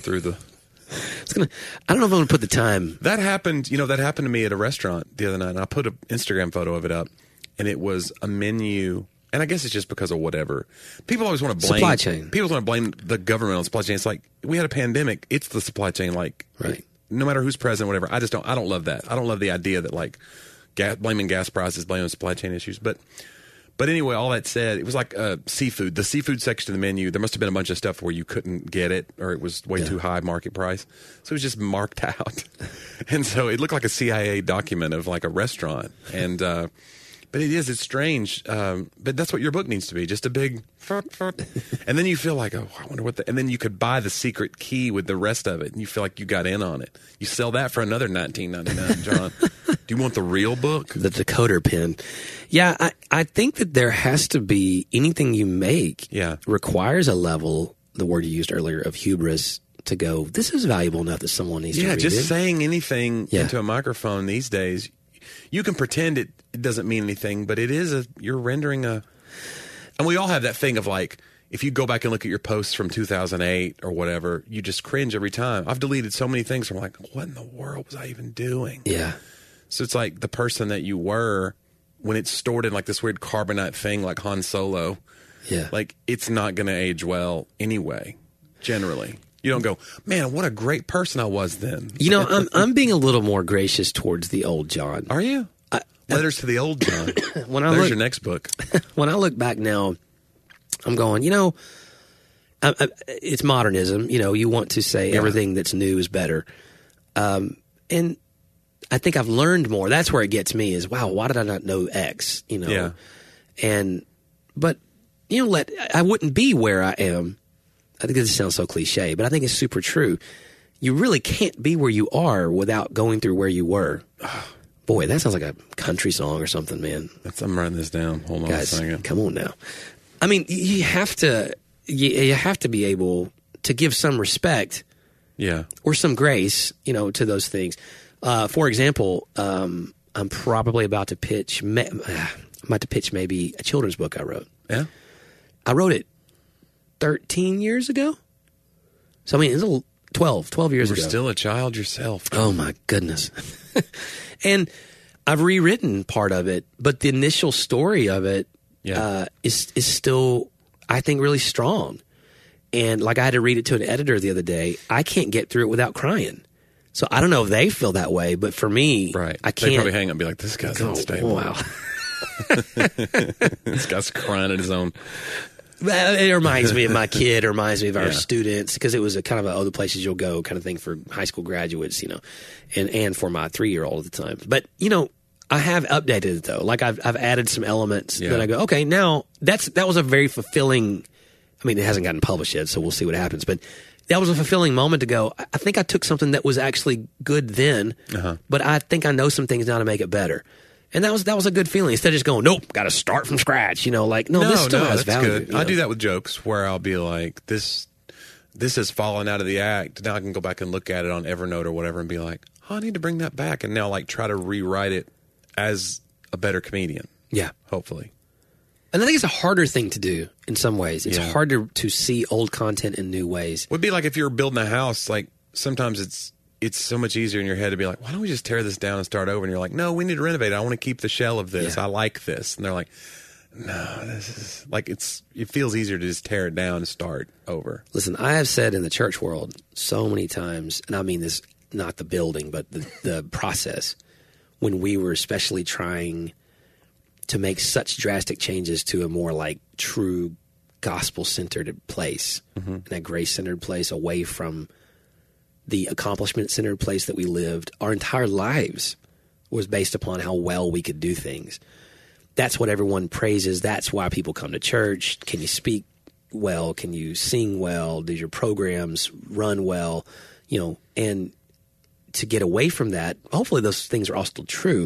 A: through the...
B: I don't know if I'm going to put the time.
A: That happened to me at a restaurant the other night, and I put an Instagram photo of it up, and it was a menu, and I guess it's just because of whatever. People always want to blame...
B: Supply chain.
A: People want to blame the government on supply chain. It's like, we had a pandemic. It's the supply chain, like...
B: Right.
A: No matter who's president, whatever. I don't love that. I don't love the idea that, like, blaming gas prices, blaming supply chain issues, but anyway, all that said, it was like seafood. The seafood section of the menu, there must have been a bunch of stuff where you couldn't get it or it was way too high market price. So it was just marked out. And so it looked like a CIA document of like a restaurant. And but it's strange. But that's what your book needs to be, just a big... And then you feel like, oh, I wonder what and then you could buy the secret key with the rest of it, and you feel like you got in on it. You sell that for another $19.99, John. Do you want the real book?
B: The decoder pin. Yeah, I think that there has to be, anything you make requires a level, the word you used earlier, of hubris to go, this is valuable enough that someone needs to read it. Yeah,
A: just saying anything into a microphone these days, you can pretend it doesn't mean anything, but you're rendering a... And we all have that thing of like, if you go back and look at your posts from 2008 or whatever, you just cringe every time. I've deleted so many things from like, what in the world was I even doing?
B: Yeah.
A: So it's like the person that you were when it's stored in like this weird carbonite thing like Han Solo.
B: Yeah.
A: Like it's not going to age well anyway, generally. You don't go, man, what a great person I was then.
B: You know, I'm being a little more gracious towards the old John.
A: Are you? Letters to the Old John.
B: There's
A: your next book.
B: When I look back now, I'm going, it's modernism. You want to say everything that's new is better. And I think I've learned more. That's where it gets me is, wow, why did I not know X?
A: Yeah.
B: But I wouldn't be where I am. I think this sounds so cliche, but I think it's super true. You really can't be where you are without going through where you were. Boy, that sounds like a country song or something, man.
A: I'm writing this down. Hold on a second.
B: Come on now. I mean, you have to be able to give some respect, or some grace, to those things. For example, I'm probably about to pitch. Maybe a children's book I wrote.
A: Yeah,
B: I wrote it 13 years ago. So I mean, it's 12 years ago.
A: You're still a child yourself.
B: Oh my goodness. And I've rewritten part of it, but the initial story of it is still, I think, really strong. And like I had to read it to an editor the other day. I can't get through it without crying. So I don't know if they feel that way, but for me, I can't.
A: They probably hang up and be like, this guy's unstable.
B: Wow.
A: This guy's crying at his own.
B: It reminds me of my kid. It reminds me of our students, because it was a kind of other places you'll go kind of thing for high school graduates, and for my 3-year-old at the time. But, I have updated it though. Like I've added some elements that I go, okay, now that was a very fulfilling, I mean, it hasn't gotten published yet, so we'll see what happens. But that was a fulfilling moment to go, I think I took something that was actually good then, but I think I know some things now to make it better. And that was a good feeling. Instead of just going, nope, got to start from scratch. This still has value.
A: Good. I do that with jokes where I'll be like, this has fallen out of the act. Now I can go back and look at it on Evernote or whatever and be like, oh, I need to bring that back. And now like try to rewrite it as a better comedian.
B: Yeah.
A: Hopefully.
B: And I think it's a harder thing to do in some ways. It's harder to see old content in new ways.
A: It would be like if you're building a house, like sometimes it's so much easier in your head to be like, why don't we just tear this down and start over? And you're like, no, we need to renovate it. I want to keep the shell of this. I like this. And they're like, no, this is like, it feels easier to just tear it down and start over.
B: Listen, I have said in the church world so many times, and I mean this, not the building, but the process, when we were especially trying to make such drastic changes to a more like true gospel-centered place, and a grace-centered place away from the accomplishment-centered place that we lived. Our entire lives was based upon how well we could do things. That's what everyone praises. That's why people come to church. Can you speak well? Can you sing well? Do your programs run well? And to get away from that, hopefully those things are all still true.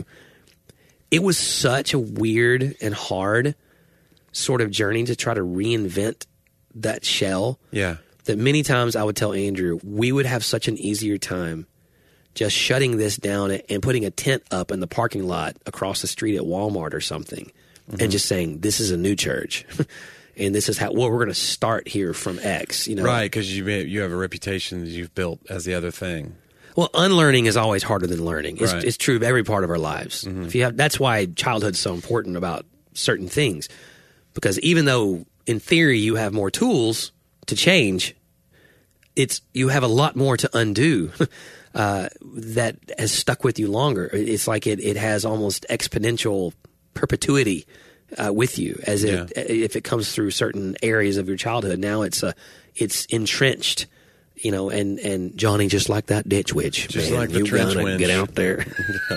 B: It was such a weird and hard sort of journey to try to reinvent that shell.
A: Yeah.
B: That many times I would tell Andrew, we would have such an easier time just shutting this down and putting a tent up in the parking lot across the street at Walmart or something, and just saying, this is a new church. and this is how. Well, we're going to start here from X.
A: Right? Because you have a reputation that you've built as the other thing.
B: Well, unlearning is always harder than learning. It's,
A: Right.
B: it's true of every part of our lives. Mm-hmm. That's why childhood's so important about certain things, because even though in theory you have more tools to change, you have a lot more to undo that has stuck with you longer. It's like it has almost exponential perpetuity with you, as if it comes through certain areas of your childhood. Now it's entrenched. And Johnny, just like that ditch witch,
A: just
B: man,
A: like the trench winch.
B: Get out there.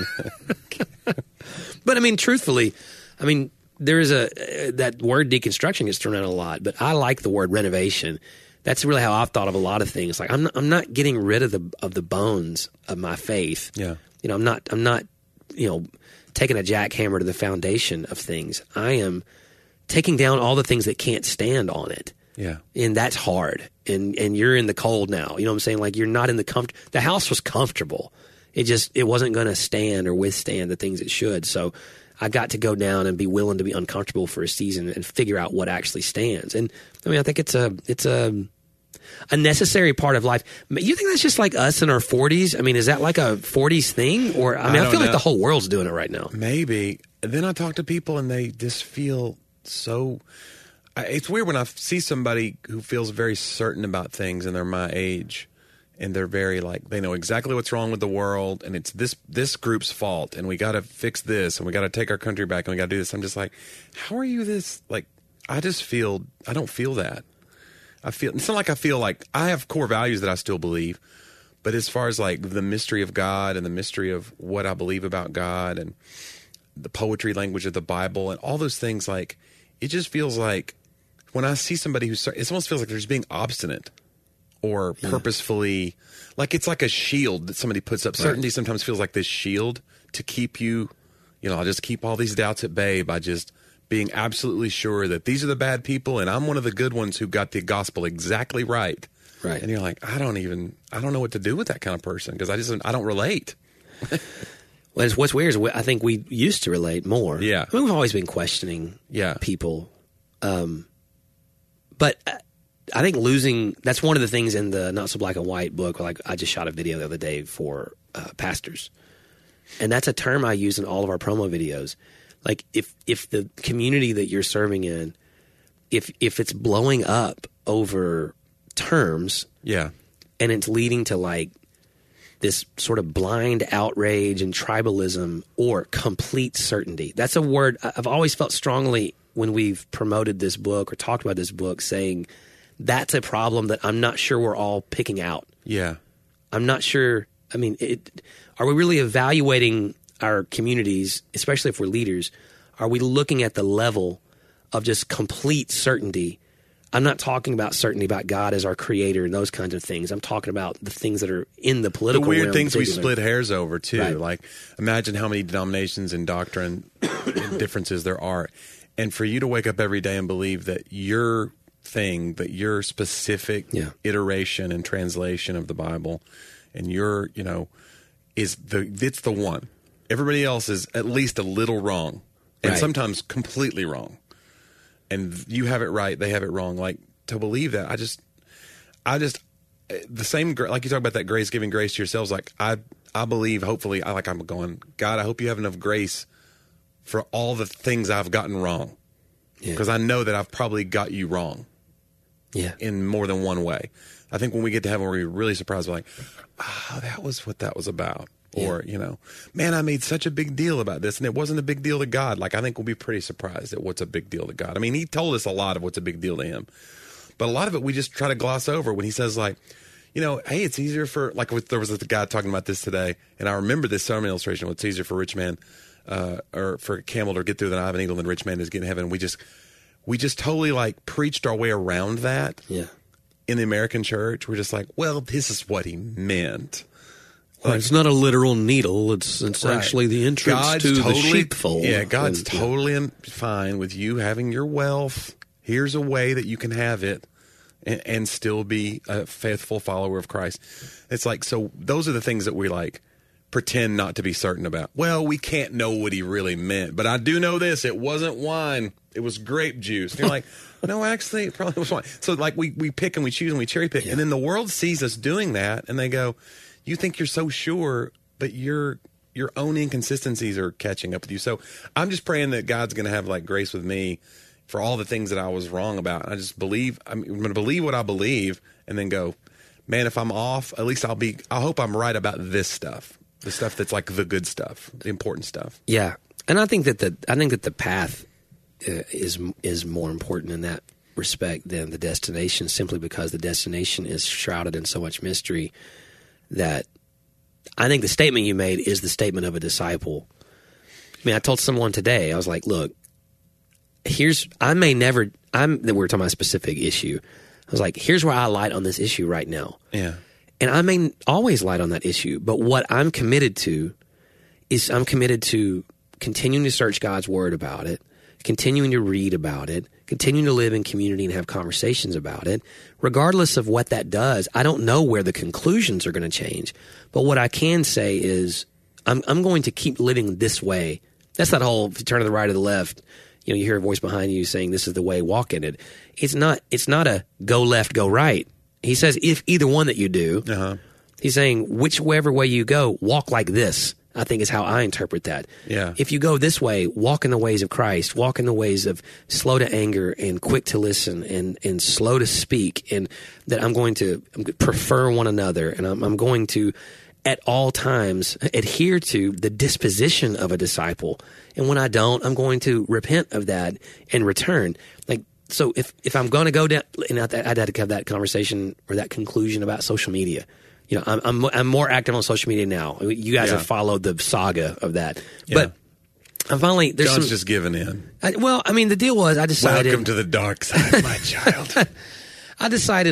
B: But I mean, truthfully, there is that word deconstruction gets thrown out a lot, but I like the word renovation. That's really how I've thought of a lot of things. Like I'm not getting rid of the bones of my faith.
A: Yeah.
B: I'm not taking a jackhammer to the foundation of things. I am taking down all the things that can't stand on it.
A: Yeah.
B: And that's hard. And you're in the cold now. You know what I'm saying? Like, you're not in the house was comfortable. It wasn't going to stand or withstand the things it should. So I got to go down and be willing to be uncomfortable for a season and figure out what actually stands. And I think it's a necessary part of life. You think that's just like us in our 40s? Is that like a 40s thing? Or I feel like the whole world's doing it right now.
A: Maybe. Then I talk to people and they just feel so. It's weird when I see somebody who feels very certain about things and they're my age and they're very they know exactly what's wrong with the world and it's this group's fault and we got to fix this and we got to take our country back and we got to do this. I'm just like, how are you this? I don't feel that. It's not like I feel like I have core values that I still believe, but as far as the mystery of God and the mystery of what I believe about God and the poetry language of the Bible and all those things, it just feels like when I see somebody it almost feels like they're just being obstinate or purposefully, it's like a shield that somebody puts up. Right. Certainty sometimes feels like this shield to keep you, I'll just keep all these doubts at bay by just being absolutely sure that these are the bad people and I'm one of the good ones who got the gospel exactly right.
B: Right.
A: And you're like, I don't know what to do with that kind of person because I don't relate.
B: Well, what's weird is I think we used to relate more.
A: Yeah.
B: We've always been questioning people. But I think that's one of the things in the Not So Black and White book. I just shot a video the other day for pastors. And that's a term I use in all of our promo videos. If the community that you're serving in, if it's blowing up over terms,
A: and
B: it's leading to this sort of blind outrage and tribalism or complete certainty. That's a word I've always felt strongly when we've promoted this book or talked about this book, saying that's a problem that I'm not sure we're all picking out.
A: Yeah.
B: I'm not sure. Are we really evaluating our communities, especially if we're leaders? Are we looking at the level of just complete certainty? I'm not talking about certainty about God as our creator and those kinds of things. I'm talking about the things that are in the political realm.
A: The weird things we split hairs over, too.
B: Right.
A: Imagine how many denominations and doctrine differences there are. And for you to wake up every day and believe that your thing, that your specific iteration and translation of the Bible and your, it's the one. Everybody else is at least a little wrong and sometimes completely wrong. And you have it right, they have it wrong. To believe that, I just the same, like you talk about that grace, giving grace to yourselves. I believe, hopefully, I'm going, God, I hope you have enough grace for all the things I've gotten wrong. Because I know that I've probably got you wrong.
B: Yeah.
A: In more than one way. I think when we get to heaven, we're going to be really surprised. We're that was what that was about. Yeah. Or, man, I made such a big deal about this, and it wasn't a big deal to God. I think we'll be pretty surprised at what's a big deal to God. He told us a lot of what's a big deal to him. But a lot of it we just try to gloss over when he says, hey, it's easier for, there was a guy talking about this today, and I remember this sermon illustration, it's easier for a rich man or for a camel to get through than I have an eagle than a rich man to get in heaven. We just totally, preached our way around that.
B: Yeah.
A: In the American church. We're just this is what he meant.
B: It's not a literal needle. It's actually the entrance to the sheepfold.
A: Yeah, God's totally fine with you having your wealth. Here's a way that you can have it and still be a faithful follower of Christ. It's so those are the things that we pretend not to be certain about. Well, we can't know what he really meant, but I do know this: it wasn't wine; it was grape juice. And you're like, no, actually, it probably was wine. So like we pick and we choose and we cherry pick, and then the world sees us doing that, and they go, "You think you're so sure, but your own inconsistencies are catching up with you." So I'm just praying that God's going to have like grace with me for all the things that I was wrong about. I just believe I'm going to believe what I believe, and then go, man, if I'm off, at least I hope I'm right about this stuff. The stuff that's like the good stuff, the important stuff.
B: Yeah, and I think that the path is more important in that respect than the destination, simply because the destination is shrouded in so much mystery. That I think the statement you made is the statement of a disciple. I mean, I told someone today, I was like, "Look, we were talking about a specific issue. I was like, here's where I light on this issue right now.
A: Yeah."
B: And I may always light on that issue, but what I'm committed to is I'm committed to continuing to search God's word about it, continuing to read about it, continuing to live in community and have conversations about it. Regardless of what that does, I don't know where the conclusions are going to change. But what I can say is I'm going to keep living this way. That's that whole, if you turn to the right or the left, you hear a voice behind you saying, this is the way, walk in it. It's not a go left, go right. He says, if either one that you do, he's saying, whichever way you go, walk like this, I think is how I interpret that.
A: Yeah.
B: If you go this way, walk in the ways of Christ, walk in the ways of slow to anger and quick to listen and slow to speak, and that I'm going to prefer one another, and I'm going to, at all times, adhere to the disposition of a disciple. And when I don't, I'm going to repent of that and return. So if I'm going to go down, and I'd have to have that conversation or that conclusion about social media. I'm more active on social media now. You guys have followed the saga of that, but I'm finally
A: John's just giving in.
B: The deal was I decided.
A: Welcome to the dark side, my child.
B: I decided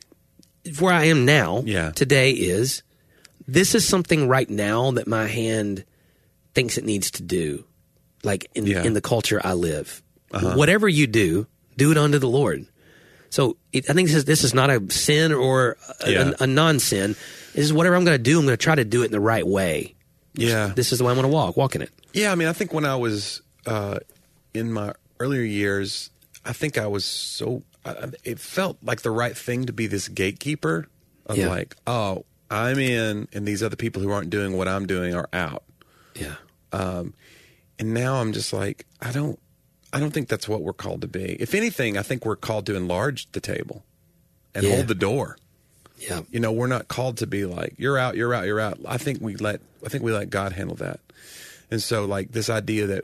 B: where I am now. Today is this is something right now that my hand thinks it needs to do, in the culture I live. Whatever you do it unto the Lord. So I think this is not a sin or a non-sin. This is whatever I'm going to do. I'm going to try to do it in the right way.
A: Yeah.
B: This is the way I'm going to walk in it.
A: Yeah, I think when I was in my earlier years, I think I was it felt like the right thing to be this gatekeeper of I'm in, and these other people who aren't doing what I'm doing are out.
B: Yeah.
A: And now I'm just like, I don't think that's what we're called to be. If anything, I think we're called to enlarge the table and hold the door.
B: Yeah.
A: We're not called to be like, you're out, you're out, you're out. I think we let God handle that. And so this idea that,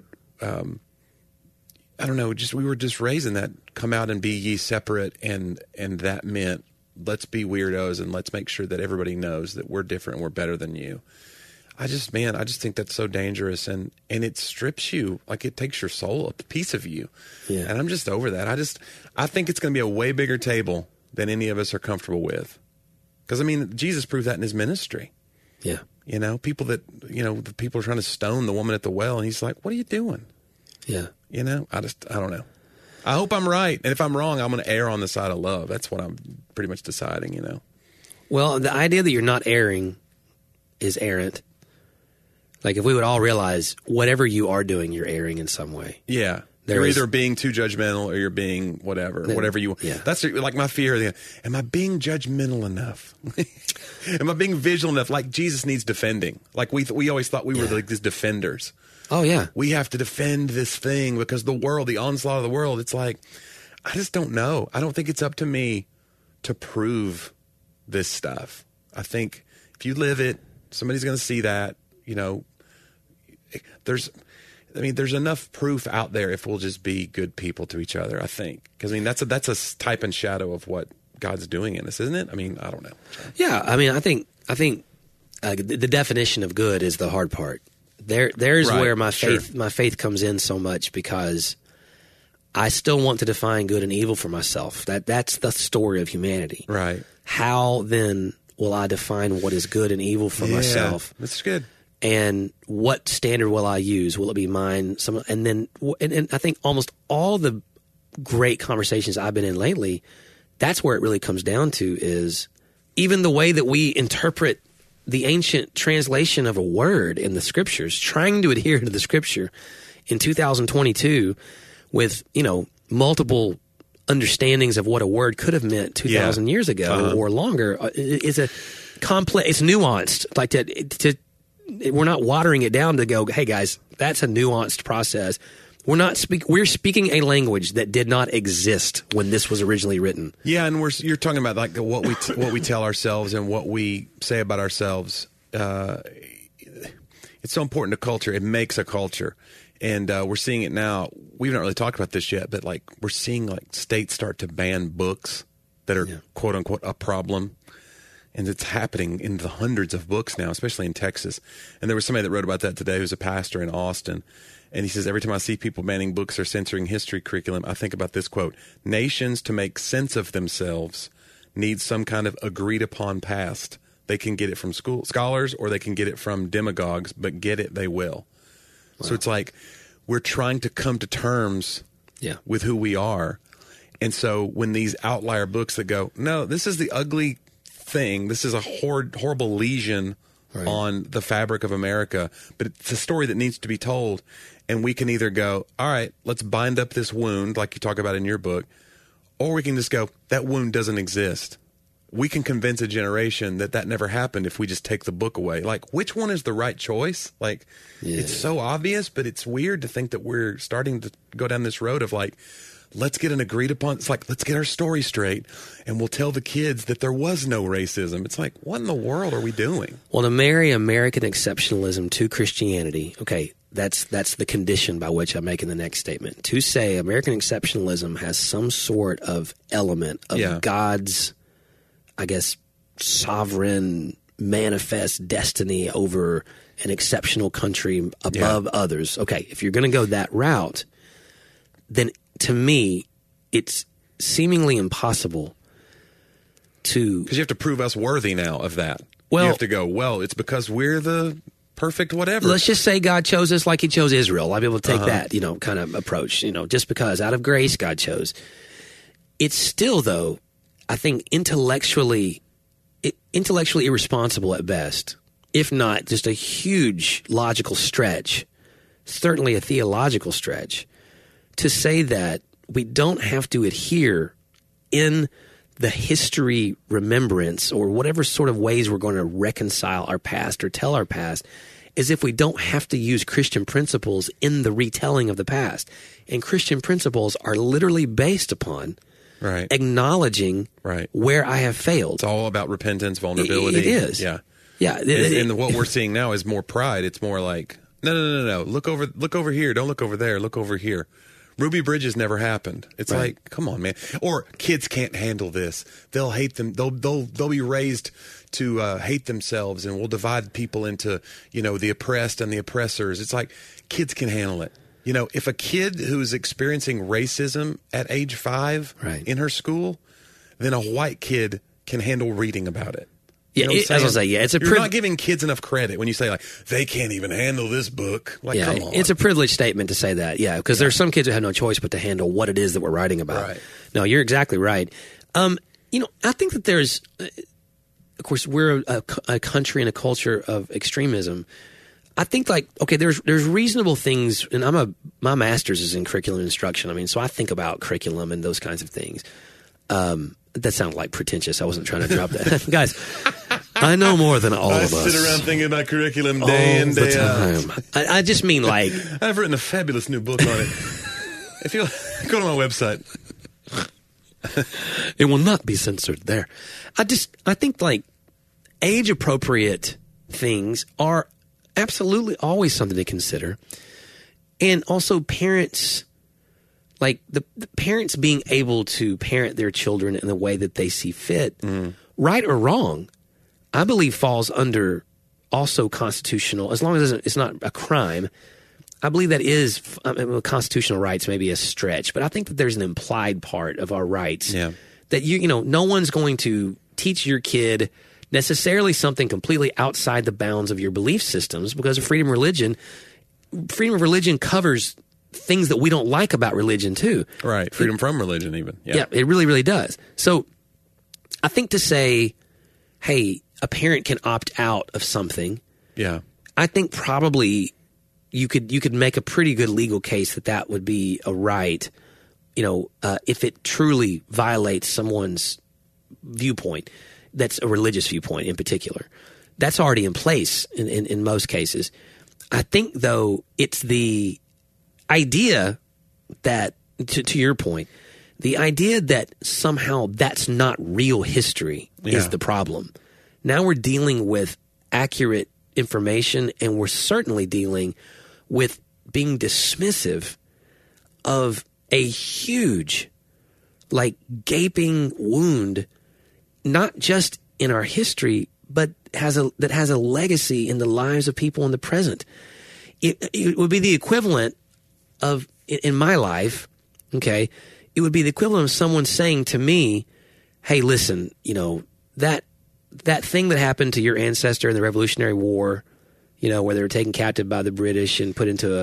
A: I don't know, we were just raised in that, come out and be ye separate. And that meant let's be weirdos and let's make sure that everybody knows that we're different and we're better than you. I just think that's so dangerous, and it strips you, it takes your soul, a piece of you. Yeah. And I'm just over that. I think it's going to be a way bigger table than any of us are comfortable with. Because, Jesus proved that in his ministry.
B: Yeah.
A: People that, the people are trying to stone the woman at the well, and he's like, what are you doing?
B: Yeah.
A: I don't know. I hope I'm right. And if I'm wrong, I'm going to err on the side of love. That's what I'm pretty much deciding,
B: Well, the idea that you're not erring is errant. If we would all realize whatever you are doing, you're erring in some way.
A: Yeah. You're either being too judgmental or you're being whatever you want. Yeah. That's my fear. Am I being judgmental enough? Am I being visual enough? Jesus needs defending. We always thought we were these defenders.
B: Oh, yeah.
A: We have to defend this thing because the onslaught of the world, it's I just don't know. I don't think it's up to me to prove this stuff. I think if you live it, somebody's going to see that, there's enough proof out there if we'll just be good people to each other, I think. Because, that's a type and shadow of what God's doing in us, isn't it? I don't know.
B: Yeah, I think the definition of good is the hard part. There's right, where my faith comes in so much, because I still want to define good and evil for myself. That's the story of humanity.
A: Right. How
B: then will I define what is good and evil for myself?
A: That's good.
B: And what standard will I use? Will it be mine? And I think almost all the great conversations I've been in lately, that's where it really comes down to, is even the way that we interpret the ancient translation of a word in the scriptures, trying to adhere to the scripture in 2022 with, multiple understandings of what a word could have meant 2,000 years ago or longer is a complex, it's nuanced. Like we're not watering it down to go, hey guys, that's a nuanced process. We're speaking a language that did not exist when this was originally written.
A: Yeah, and you're talking about like what we tell ourselves and what we say about ourselves. It's so important to culture. It makes a culture, and we're seeing it now. We've not really talked about this yet, but like we're seeing like states start to ban books that are quote unquote a problem. And it's happening in the hundreds of books now, especially in Texas. And there was somebody that wrote about that today who's a pastor in Austin. And he says, every time I see people banning books or censoring history curriculum, I think about this quote: nations, to make sense of themselves, need some kind of agreed upon past. They can get it from scholars or they can get it from demagogues, but get it they will. Wow. So it's like we're trying to come to terms with who we are. And so when these outlier books that go, no, this is the ugly thing, this is a horrible lesion on the fabric of America, but it's a story that needs to be told. And we can either go, all right, let's bind up this wound like you talk about in your book, or we can just go, that wound doesn't exist. We can convince a generation that never happened if we just take the book away. Like, which one is the right choice? Like, it's so obvious, but it's weird to think that we're starting to go down this road of like, let's get an agreed upon. It's like, let's get our story straight, and we'll tell the kids that there was no racism. It's like, what in the world are we doing?
B: Well, to marry American exceptionalism to Christianity, okay, that's the condition by which I'm making the next statement. To say American exceptionalism has some sort of element of God's, I guess, sovereign manifest destiny over an exceptional country above others. Okay, if you're going to go that route, then to me, it's seemingly impossible to...
A: Because you have to prove us worthy now of that.
B: Well,
A: you have to go, well, it's because we're the perfect whatever.
B: Let's just say God chose us like he chose Israel. I'll be able to take that, kind of approach, just because out of grace God chose. It's still, though, I think intellectually irresponsible at best, if not just a huge logical stretch, certainly a theological stretch, to say that we don't have to adhere in the history remembrance or whatever sort of ways we're going to reconcile our past or tell our past, as if we don't have to use Christian principles in the retelling of the past. And Christian principles are literally based upon acknowledging where I have failed.
A: It's all about repentance, vulnerability.
B: It is.
A: Yeah.
B: Yeah.
A: And what we're seeing now is more pride. It's more like, no. Look over here. Don't look over there. Look over here. Ruby Bridges never happened. It's like, come on, man. Or kids can't handle this. They'll hate them. They'll be raised to hate themselves, and we'll divide people into, the oppressed and the oppressors. It's like kids can handle it. If a kid who's experiencing racism at age 5 in her school, then a white kid can handle reading about it.
B: Yeah,
A: You're not giving kids enough credit when you say, like, they can't even handle this book. Like, come on.
B: It's a privileged statement to say that, because there's some kids who have no choice but to handle what it is that we're writing about.
A: Right.
B: No, you're exactly right. I think that there's, of course, we're a country and a culture of extremism. I think, there's reasonable things, and my master's is in curriculum instruction. I mean, so I think about curriculum and those kinds of things. That sounded like pretentious. I wasn't trying to drop that. Guys, I know more than all of us.
A: I sit around thinking about curriculum day in, day out.
B: I just mean like...
A: I've written a fabulous new book on it. If you go to my website.
B: It will not be censored there. I think like age-appropriate things are absolutely always something to consider. And also parents... Like the parents being able to parent their children in the way that they see fit, right or wrong, I believe falls under also constitutional, as long as it's not a crime. I believe that is constitutional rights, maybe a stretch, but I think that there's an implied part of our rights that no one's going to teach your kid necessarily something completely outside the bounds of your belief systems, because of freedom of religion covers things that we don't like about religion too.
A: Right. Freedom from religion even.
B: Yeah, it really, really does. So I think to say, hey, a parent can opt out of something,
A: Yeah.
B: I think probably you could make a pretty good legal case that would be a right, if it truly violates someone's viewpoint. That's a religious viewpoint in particular. That's already in place in most cases. I think, though, it's the idea that, to your point, the idea that somehow that's not real history is the problem. Now we're dealing with accurate information, and we're certainly dealing with being dismissive of a huge, gaping wound, not just in our history, but that has a legacy in the lives of people in the present. It would be the equivalent of, in my life, okay, it would be the equivalent of someone saying to me, hey, listen, that thing that happened to your ancestor in the Revolutionary War, where they were taken captive by the British and put into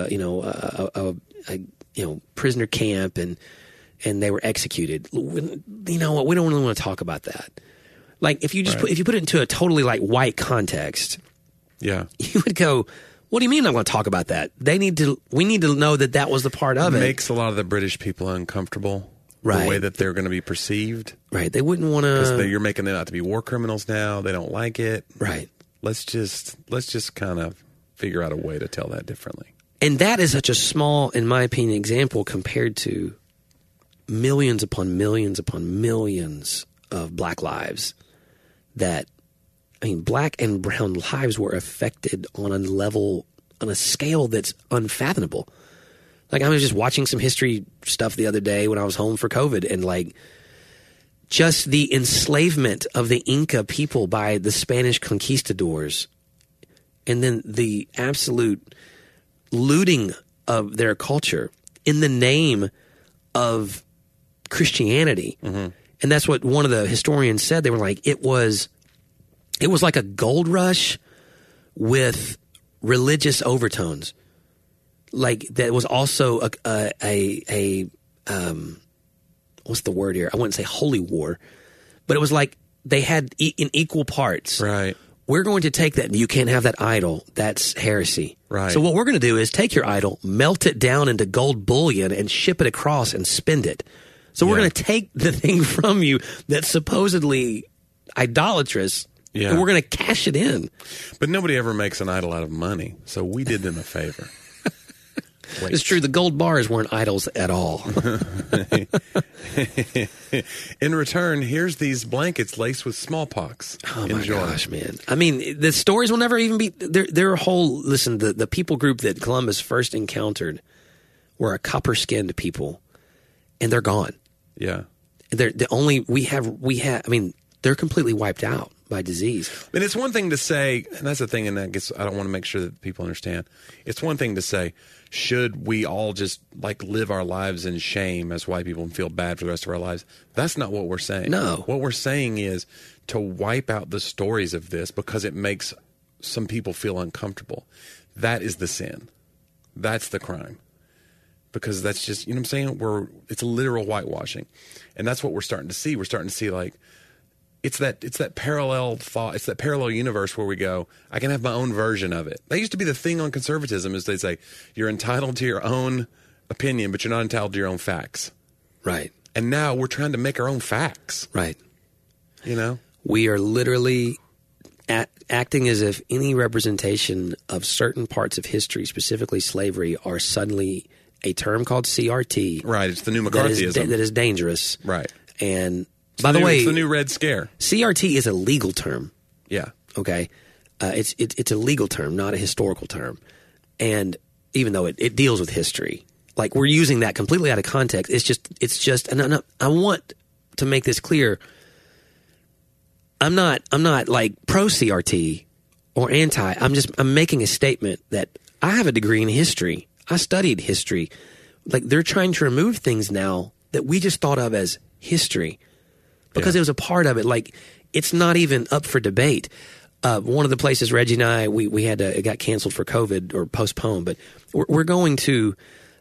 B: a prisoner camp and they were executed. You know what? We don't really want to talk about that. If you just if you put it into a totally white context, you would go, what do you mean I'm going to talk about that? We need to know that was the part of it.
A: It makes a lot of the British people uncomfortable.
B: Right.
A: The way that they're going to be perceived.
B: Right. They wouldn't want to.
A: Because you're making them out to be war criminals now. They don't like it.
B: Right.
A: Let's just kind of figure out a way to tell that differently.
B: And that is such a small, in my opinion, example compared to millions upon millions upon millions of black lives black and brown lives were affected on a scale that's unfathomable. I was just watching some history stuff the other day when I was home for COVID, and just the enslavement of the Inca people by the Spanish conquistadors, and then the absolute looting of their culture in the name of Christianity. Mm-hmm. And that's what one of the historians said. They were like, it was like a gold rush with religious overtones. That was also a what's the word here? I wouldn't say holy war, but it was like they had in equal parts.
A: Right.
B: We're going to take that. You can't have that idol. That's heresy.
A: Right.
B: So what we're going to do is take your idol, melt it down into gold bullion, and ship it across and spend it. So we're going to take the thing from you that's supposedly idolatrous, and we're going to cash it in.
A: But nobody ever makes an idol out of money, so we did them a favor.
B: It's true. The gold bars weren't idols at all.
A: In return, here's these blankets laced with smallpox.
B: Oh, my gosh, man. I mean, the stories will never even be... Their whole... Listen, the people group that Columbus first encountered were a copper-skinned people, and they're gone.
A: Yeah.
B: They're the only... We have... I mean, they're completely wiped out by disease.
A: And it's one thing to say... And that's the thing, and I don't want to make sure that people understand. It's one thing to say... Should we all just live our lives in shame as white people and feel bad for the rest of our lives? That's not what we're saying.
B: No.
A: What we're saying is to wipe out the stories of this because it makes some people feel uncomfortable. That is the sin. That's the crime. Because that's just, you know what I'm saying? It's a literal whitewashing. And that's what we're starting to see. We're starting to see it's that parallel thought. It's that parallel universe where we go, I can have my own version of it. That used to be the thing on conservatism is they'd say, you're entitled to your own opinion, but you're not entitled to your own facts.
B: Right.
A: And now we're trying to make our own facts.
B: Right.
A: We
B: are literally acting as if any representation of certain parts of history, specifically slavery, are suddenly a term called CRT.
A: Right. It's the new McCarthyism.
B: That is dangerous.
A: Right.
B: And... By the way,
A: it's the new Red Scare.
B: CRT is a legal term.
A: Yeah.
B: Okay. It's a legal term, not a historical term. And even though it deals with history, we're using that completely out of context. It's just. And I want to make this clear. I'm not pro CRT or anti. I'm making a statement that I have a degree in history. I studied history. They're trying to remove things now that we just thought of as history. Because it was a part of it. It's not even up for debate. One of the places Reggie and I, we had it got canceled for COVID or postponed, but we're going to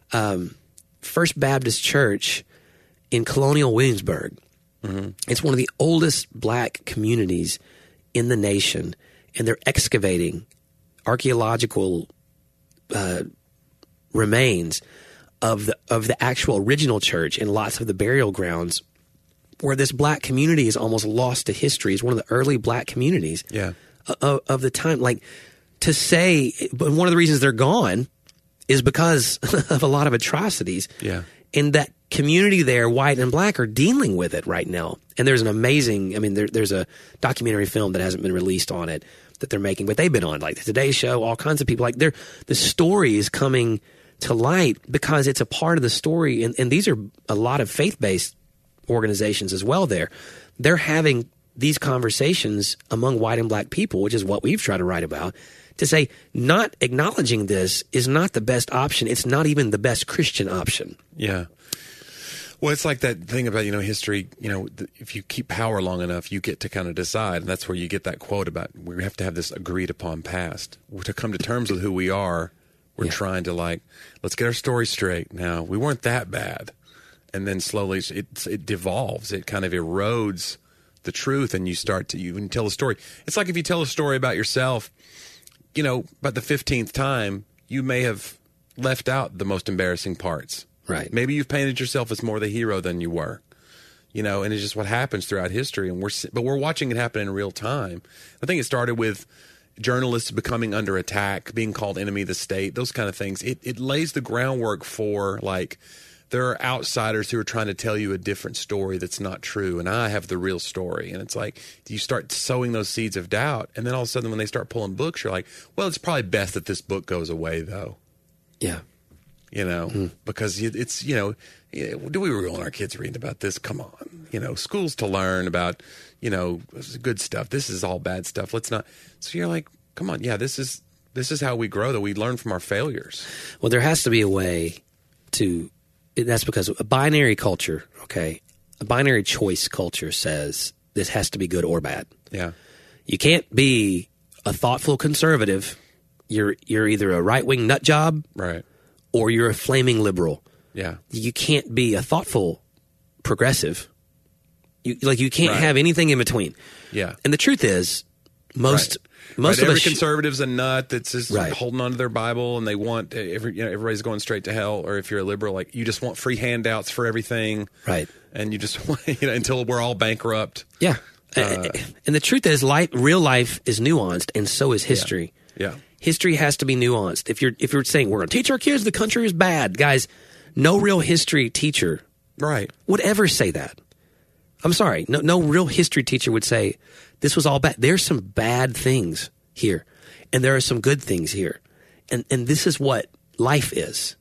B: First Baptist Church in Colonial Williamsburg. Mm-hmm. It's one of the oldest black communities in the nation, and they're excavating archaeological remains of the actual original church and lots of the burial grounds, where this black community is almost lost to history. It's one of the early black communities of the time. Like, to say, but one of the reasons they're gone is because of a lot of atrocities.
A: Yeah.
B: And that community there, white and black, are dealing with it right now. And there's an amazing, there's a documentary film that hasn't been released on it that they're making, but they've been on, like the Today Show, all kinds of people. Like, the story is coming to light because it's a part of the story. And these are a lot of faith-based organizations as well there. They're having these conversations among white and black people, which is what we've tried to write about, to say not acknowledging this is not the best option. It's not even the best Christian option.
A: Yeah. Well, it's like that thing about, history, if you keep power long enough, you get to kind of decide. And that's where you get that quote about we have to have this agreed upon past. To come to terms with who we are, we're trying to let's get our story straight. Now, we weren't that bad. And then slowly it devolves. It kind of erodes the truth, and you start to even tell a story. It's like if you tell a story about yourself, about the 15th time, you may have left out the most embarrassing parts.
B: Right.
A: Maybe you've painted yourself as more the hero than you were, and it's just what happens throughout history. And we're watching it happen in real time. I think it started with journalists becoming under attack, being called enemy of the state, those kind of things. It lays the groundwork for, there are outsiders who are trying to tell you a different story that's not true, and I have the real story. And it's like you start sowing those seeds of doubt, and then all of a sudden when they start pulling books, you're like, well, it's probably best that this book goes away, though.
B: Yeah.
A: Because it's, do we really want our kids reading about this? Come on. Schools to learn about, good stuff. This is all bad stuff. Let's not. So you're like, come on. Yeah, this is how we grow, that we learn from our failures.
B: Well, there has to be a way to. That's because a binary culture, a binary choice culture says this has to be good or bad.
A: Yeah.
B: You can't be a thoughtful conservative. You're either a right-wing nut job,
A: right,
B: or you're a flaming liberal.
A: Yeah. You
B: can't be a thoughtful progressive. You can't have anything in between.
A: Yeah.
B: And the truth is, most of
A: every
B: us
A: conservative's a nut that's just holding on to their Bible, and they want everybody's going straight to hell. Or if you're a liberal, you just want free handouts for everything,
B: right?
A: And you just want until we're all bankrupt.
B: Yeah. And the truth is, real life is nuanced, and so is history.
A: Yeah.
B: History has to be nuanced. If you're saying we're going to teach our kids the country is bad, guys, no real history teacher would ever say that. I'm sorry. No real history teacher would say this was all bad. There's some bad things here, and there are some good things here. And this is what life is.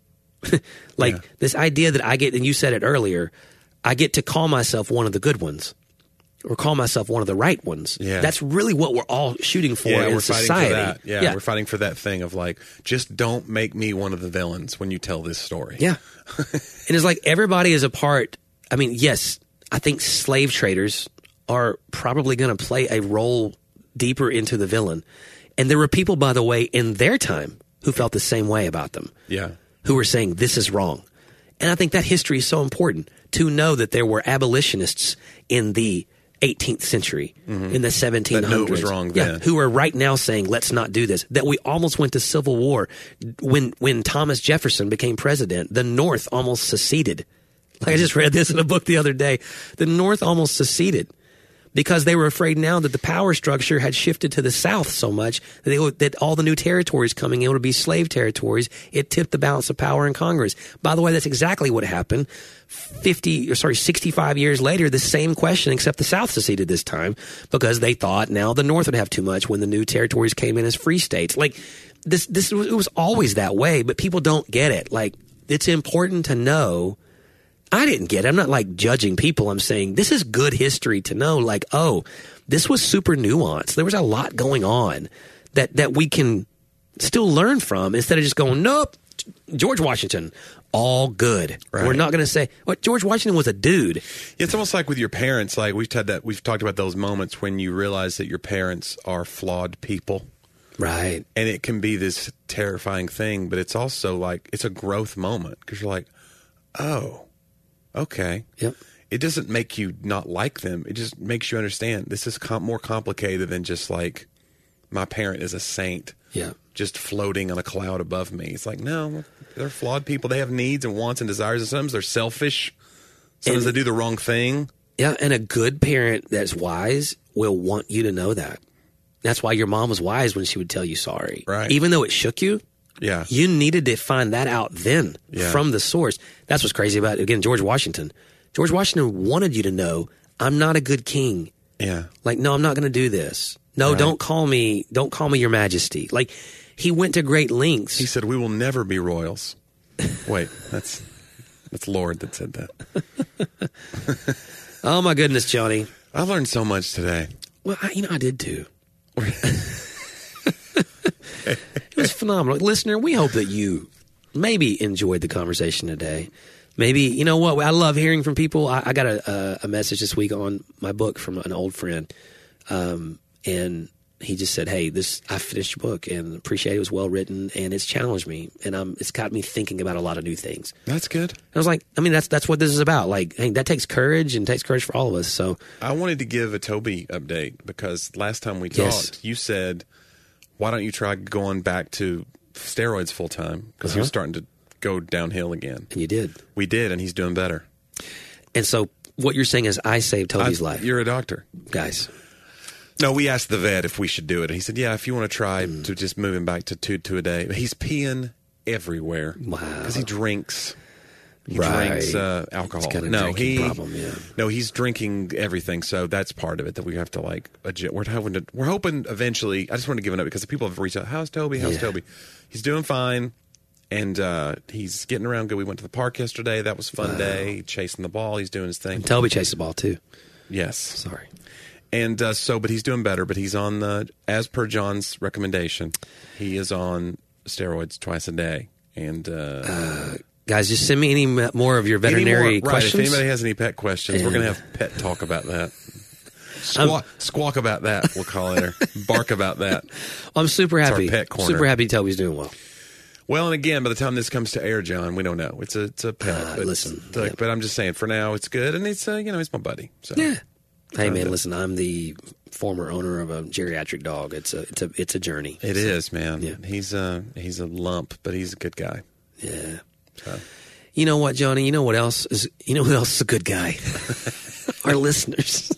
B: This idea that I get, and you said it earlier, I get to call myself one of the good ones or call myself one of the right ones.
A: Yeah.
B: That's really what we're all shooting for in society.
A: Fighting for that. Yeah, we're fighting for that thing of just don't make me one of the villains when you tell this story.
B: Yeah. And it's like everybody is a part. I mean, yes, I think slave traders are probably going to play a role deeper into the villain. And there were people, by the way, in their time who felt the same way about them.
A: Yeah.
B: Who were saying this is wrong. And I think that history is so important to know that there were abolitionists in the 18th century, in the 1700s.
A: That knew it was wrong then.
B: Who are right now saying, let's not do this. That we almost went to civil war. When Thomas Jefferson became president, the North almost seceded. I just read this in a book the other day. The North almost seceded because they were afraid now that the power structure had shifted to the South so much that all the new territories coming in would be slave territories. It tipped the balance of power in Congress. By the way, that's exactly what happened. 65 years later, the same question, except the South seceded this time because they thought now the North would have too much when the new territories came in as free states. It was always that way, but people don't get it. It's important to know. I didn't get it. I'm not judging people. I'm saying this is good history to know. This was super nuanced. There was a lot going on that we can still learn from instead of just going, nope, George Washington, all good. Right. We're not going to say, George Washington was a dude.
A: Yeah, it's almost like with your parents. We've talked about those moments when you realize that your parents are flawed people.
B: Right.
A: And it can be this terrifying thing, but it's also it's a growth moment because you're like, oh, okay.
B: Yep.
A: it doesn't make you not like them. It just makes you understand this is more complicated than just like my parent is a saint.
B: Yeah.
A: Just floating on a cloud above me. It's like, no, they're flawed people. They have needs and wants and desires, and sometimes they're selfish. Sometimes they do the wrong thing.
B: Yeah, and a good parent that's wise will want you to know that. That's why your mom was wise when she would tell you sorry.
A: Right.
B: Even though it shook you,
A: Yeah.
B: you needed to find that out then from the source. That's what's crazy about, again, George Washington. George Washington wanted you to know, I'm not a good king.
A: Yeah.
B: Like, no, I'm not going to do this. No, don't call me your majesty. Like, he went to great lengths.
A: He said, we will never be royals. Wait, that's Lord that said that.
B: Oh, my goodness, Johnny.
A: I learned so much today.
B: Well, I did too. It was phenomenal. Listener, we hope that you maybe enjoyed the conversation today. Maybe, you know what? I love hearing from people. I got a message this week on my book from an old friend. And he just said, hey, I finished your book and appreciate it. It was well written and it's challenged me. And it's got me thinking about a lot of new things.
A: That's good.
B: And I was like, I mean, that's what this is about. Like, hey, that takes courage and takes courage for all of us. So
A: I wanted to give a Toby update because last time we talked, you said, why don't you try going back to steroids full time? Because he was starting to go downhill again.
B: And you did.
A: We did, and he's doing better.
B: And so what you're saying is I saved Toby's life.
A: You're a doctor.
B: Guys.
A: No, we asked the vet if we should do it. And he said, yeah, if you want to try to just move him back to two a day. But he's peeing everywhere.
B: Wow.
A: Because he drinks. He
B: Right.
A: drinks alcohol.
B: It's got a drinking problem, yeah.
A: No, he's drinking everything. So that's part of it that we have to like adjust. We're hoping eventually. I just want to give it up because the people have reached out. How's Toby? How's Toby? He's doing fine. And he's getting around good. We went to the park yesterday. That was a fun day. Chasing the ball. He's doing his thing.
B: And Toby chased the ball too.
A: Yes.
B: Sorry.
A: And but he's doing better. But he's on as per John's recommendation, he is on steroids twice a day. And
B: Guys, just send me any more of your veterinary questions.
A: Right, if anybody has any pet questions, we're going to have pet talk about that. Squawk about that, we'll call it. Or bark about that.
B: I'm super happy.
A: It's our pet corner.
B: Super happy Toby's doing well.
A: Well, and again, by the time this comes to air, John, we don't know. It's a pet. But
B: listen.
A: But I'm just saying, for now, it's good. And it's, he's my buddy. So.
B: Yeah. Hey, man, listen, I'm the former owner of a geriatric dog. It's a journey.
A: It is, man.
B: Yeah.
A: He's a lump, but he's a good guy.
B: Yeah.
A: So.
B: You know what, Johnny? You know who else is a good guy? Our listeners.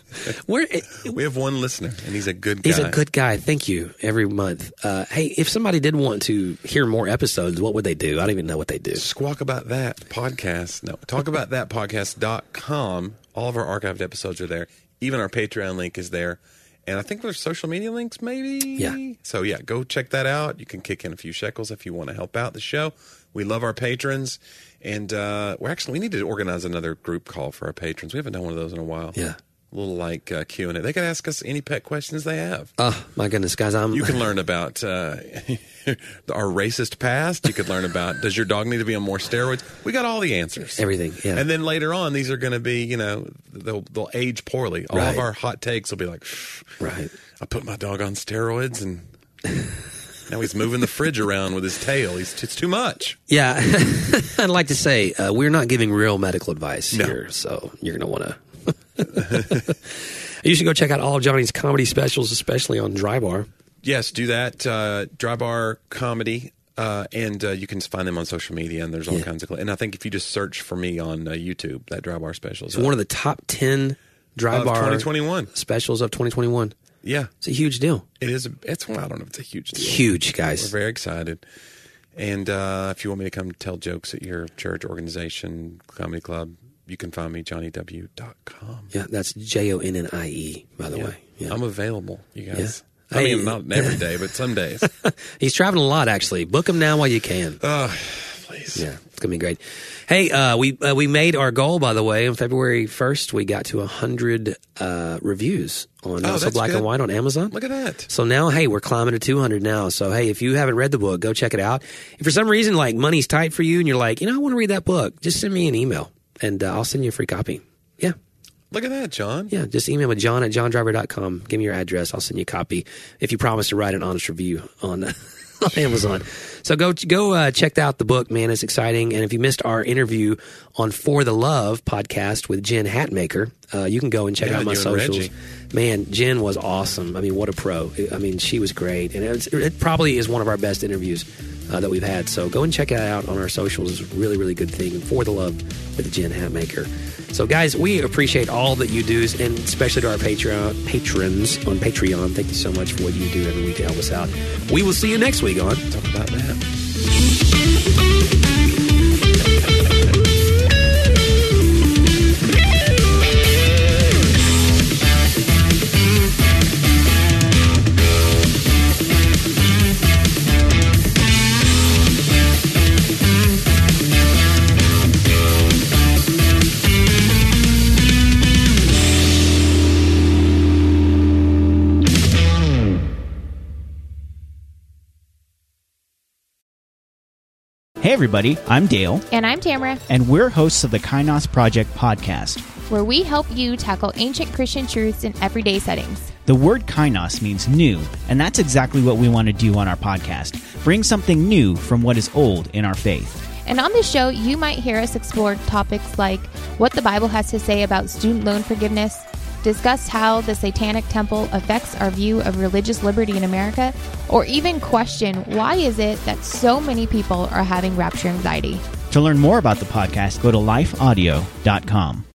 A: We have one listener, and he's a good guy.
B: He's a good guy. Thank you. Every month. Hey, if somebody did want to hear more episodes, what would they do? I don't even know what they do.
A: Squawk About That podcast. No, talkaboutthatpodcast.com. All of our archived episodes are there. Even our Patreon link is there. And I think there's social media links, maybe?
B: Yeah.
A: So, yeah, go check that out. You can kick in a few shekels if you want to help out the show. We love our patrons. And we need to organize another group call for our patrons. We haven't done one of those in a while.
B: Yeah.
A: A little like Q&A. They can ask us any pet questions they have.
B: Oh, my goodness, guys.
A: You can learn about our racist past. You could learn about, does your dog need to be on more steroids? We got all the answers.
B: Everything, yeah.
A: And then later on, these are going to be, they'll age poorly. All of our hot takes will be like,
B: right.
A: I put my dog on steroids and now he's moving the fridge around with his tail. It's too much.
B: Yeah. I'd like to say we're not giving real medical advice here, so you're going to want to. You should go check out all of Johnny's comedy specials, especially on Dry Bar.
A: Yes, do that. Dry Bar Comedy. And you can find them on social media, and there's all kinds of. And I think if you just search for me on YouTube, that Dry Bar special.
B: It's one of the top 10 Dry Bar
A: 2021
B: specials of 2021.
A: Yeah,
B: it's a huge deal.
A: It is. I don't know if it's a huge deal.
B: Huge, guys.
A: We're very excited. And if you want me to come tell jokes at your church, organization, comedy club, you can find me, johnnyw.com.
B: Yeah, that's JONNIE, by the way. Yeah.
A: I'm available, you guys.
B: Yeah.
A: I mean, not every day, but some days.
B: He's traveling a lot, actually. Book him now while you can.
A: Please.
B: Yeah, it's going to be great. Hey, we made our goal, by the way. On February 1st, we got to 100 reviews on So Black and White on Amazon.
A: Look at that.
B: So now, hey, we're climbing to 200 now. So, hey, if you haven't read the book, go check it out. If for some reason, like, money's tight for you and you're like, I want to read that book, just send me an email, and I'll send you a free copy. Yeah.
A: Look at that, John.
B: Yeah, just email me, john@johndriver.com. Give me your address. I'll send you a copy if you promise to write an honest review on on Amazon. So go check out the book, man. It's exciting. And if you missed our interview on For the Love podcast with Jen Hatmaker, you can go and check out my socials. Man, Jen was awesome. I mean, what a pro. I mean, she was great. And it probably is one of our best interviews that we've had. So go and check it out on our socials. It's a really, really good thing. For the Love with Jen Hatmaker. So, guys, we appreciate all that you do, and especially to our patrons on Patreon. Thank you so much for what you do every week to help us out. We will see you next week on Talk About That.
E: Hey everybody, I'm Dale.
F: And I'm Tamara.
E: And we're hosts of the Kainos Project podcast,
F: where we help you tackle ancient Christian truths in everyday settings.
E: The word Kainos means new, and that's exactly what we want to do on our podcast. Bring something new from what is old in our faith.
F: And on this show, you might hear us explore topics like what the Bible has to say about student loan forgiveness, discuss how the Satanic Temple affects our view of religious liberty in America, or even question why is it that so many people are having rapture anxiety.
E: To learn more about the podcast, go to lifeaudio.com.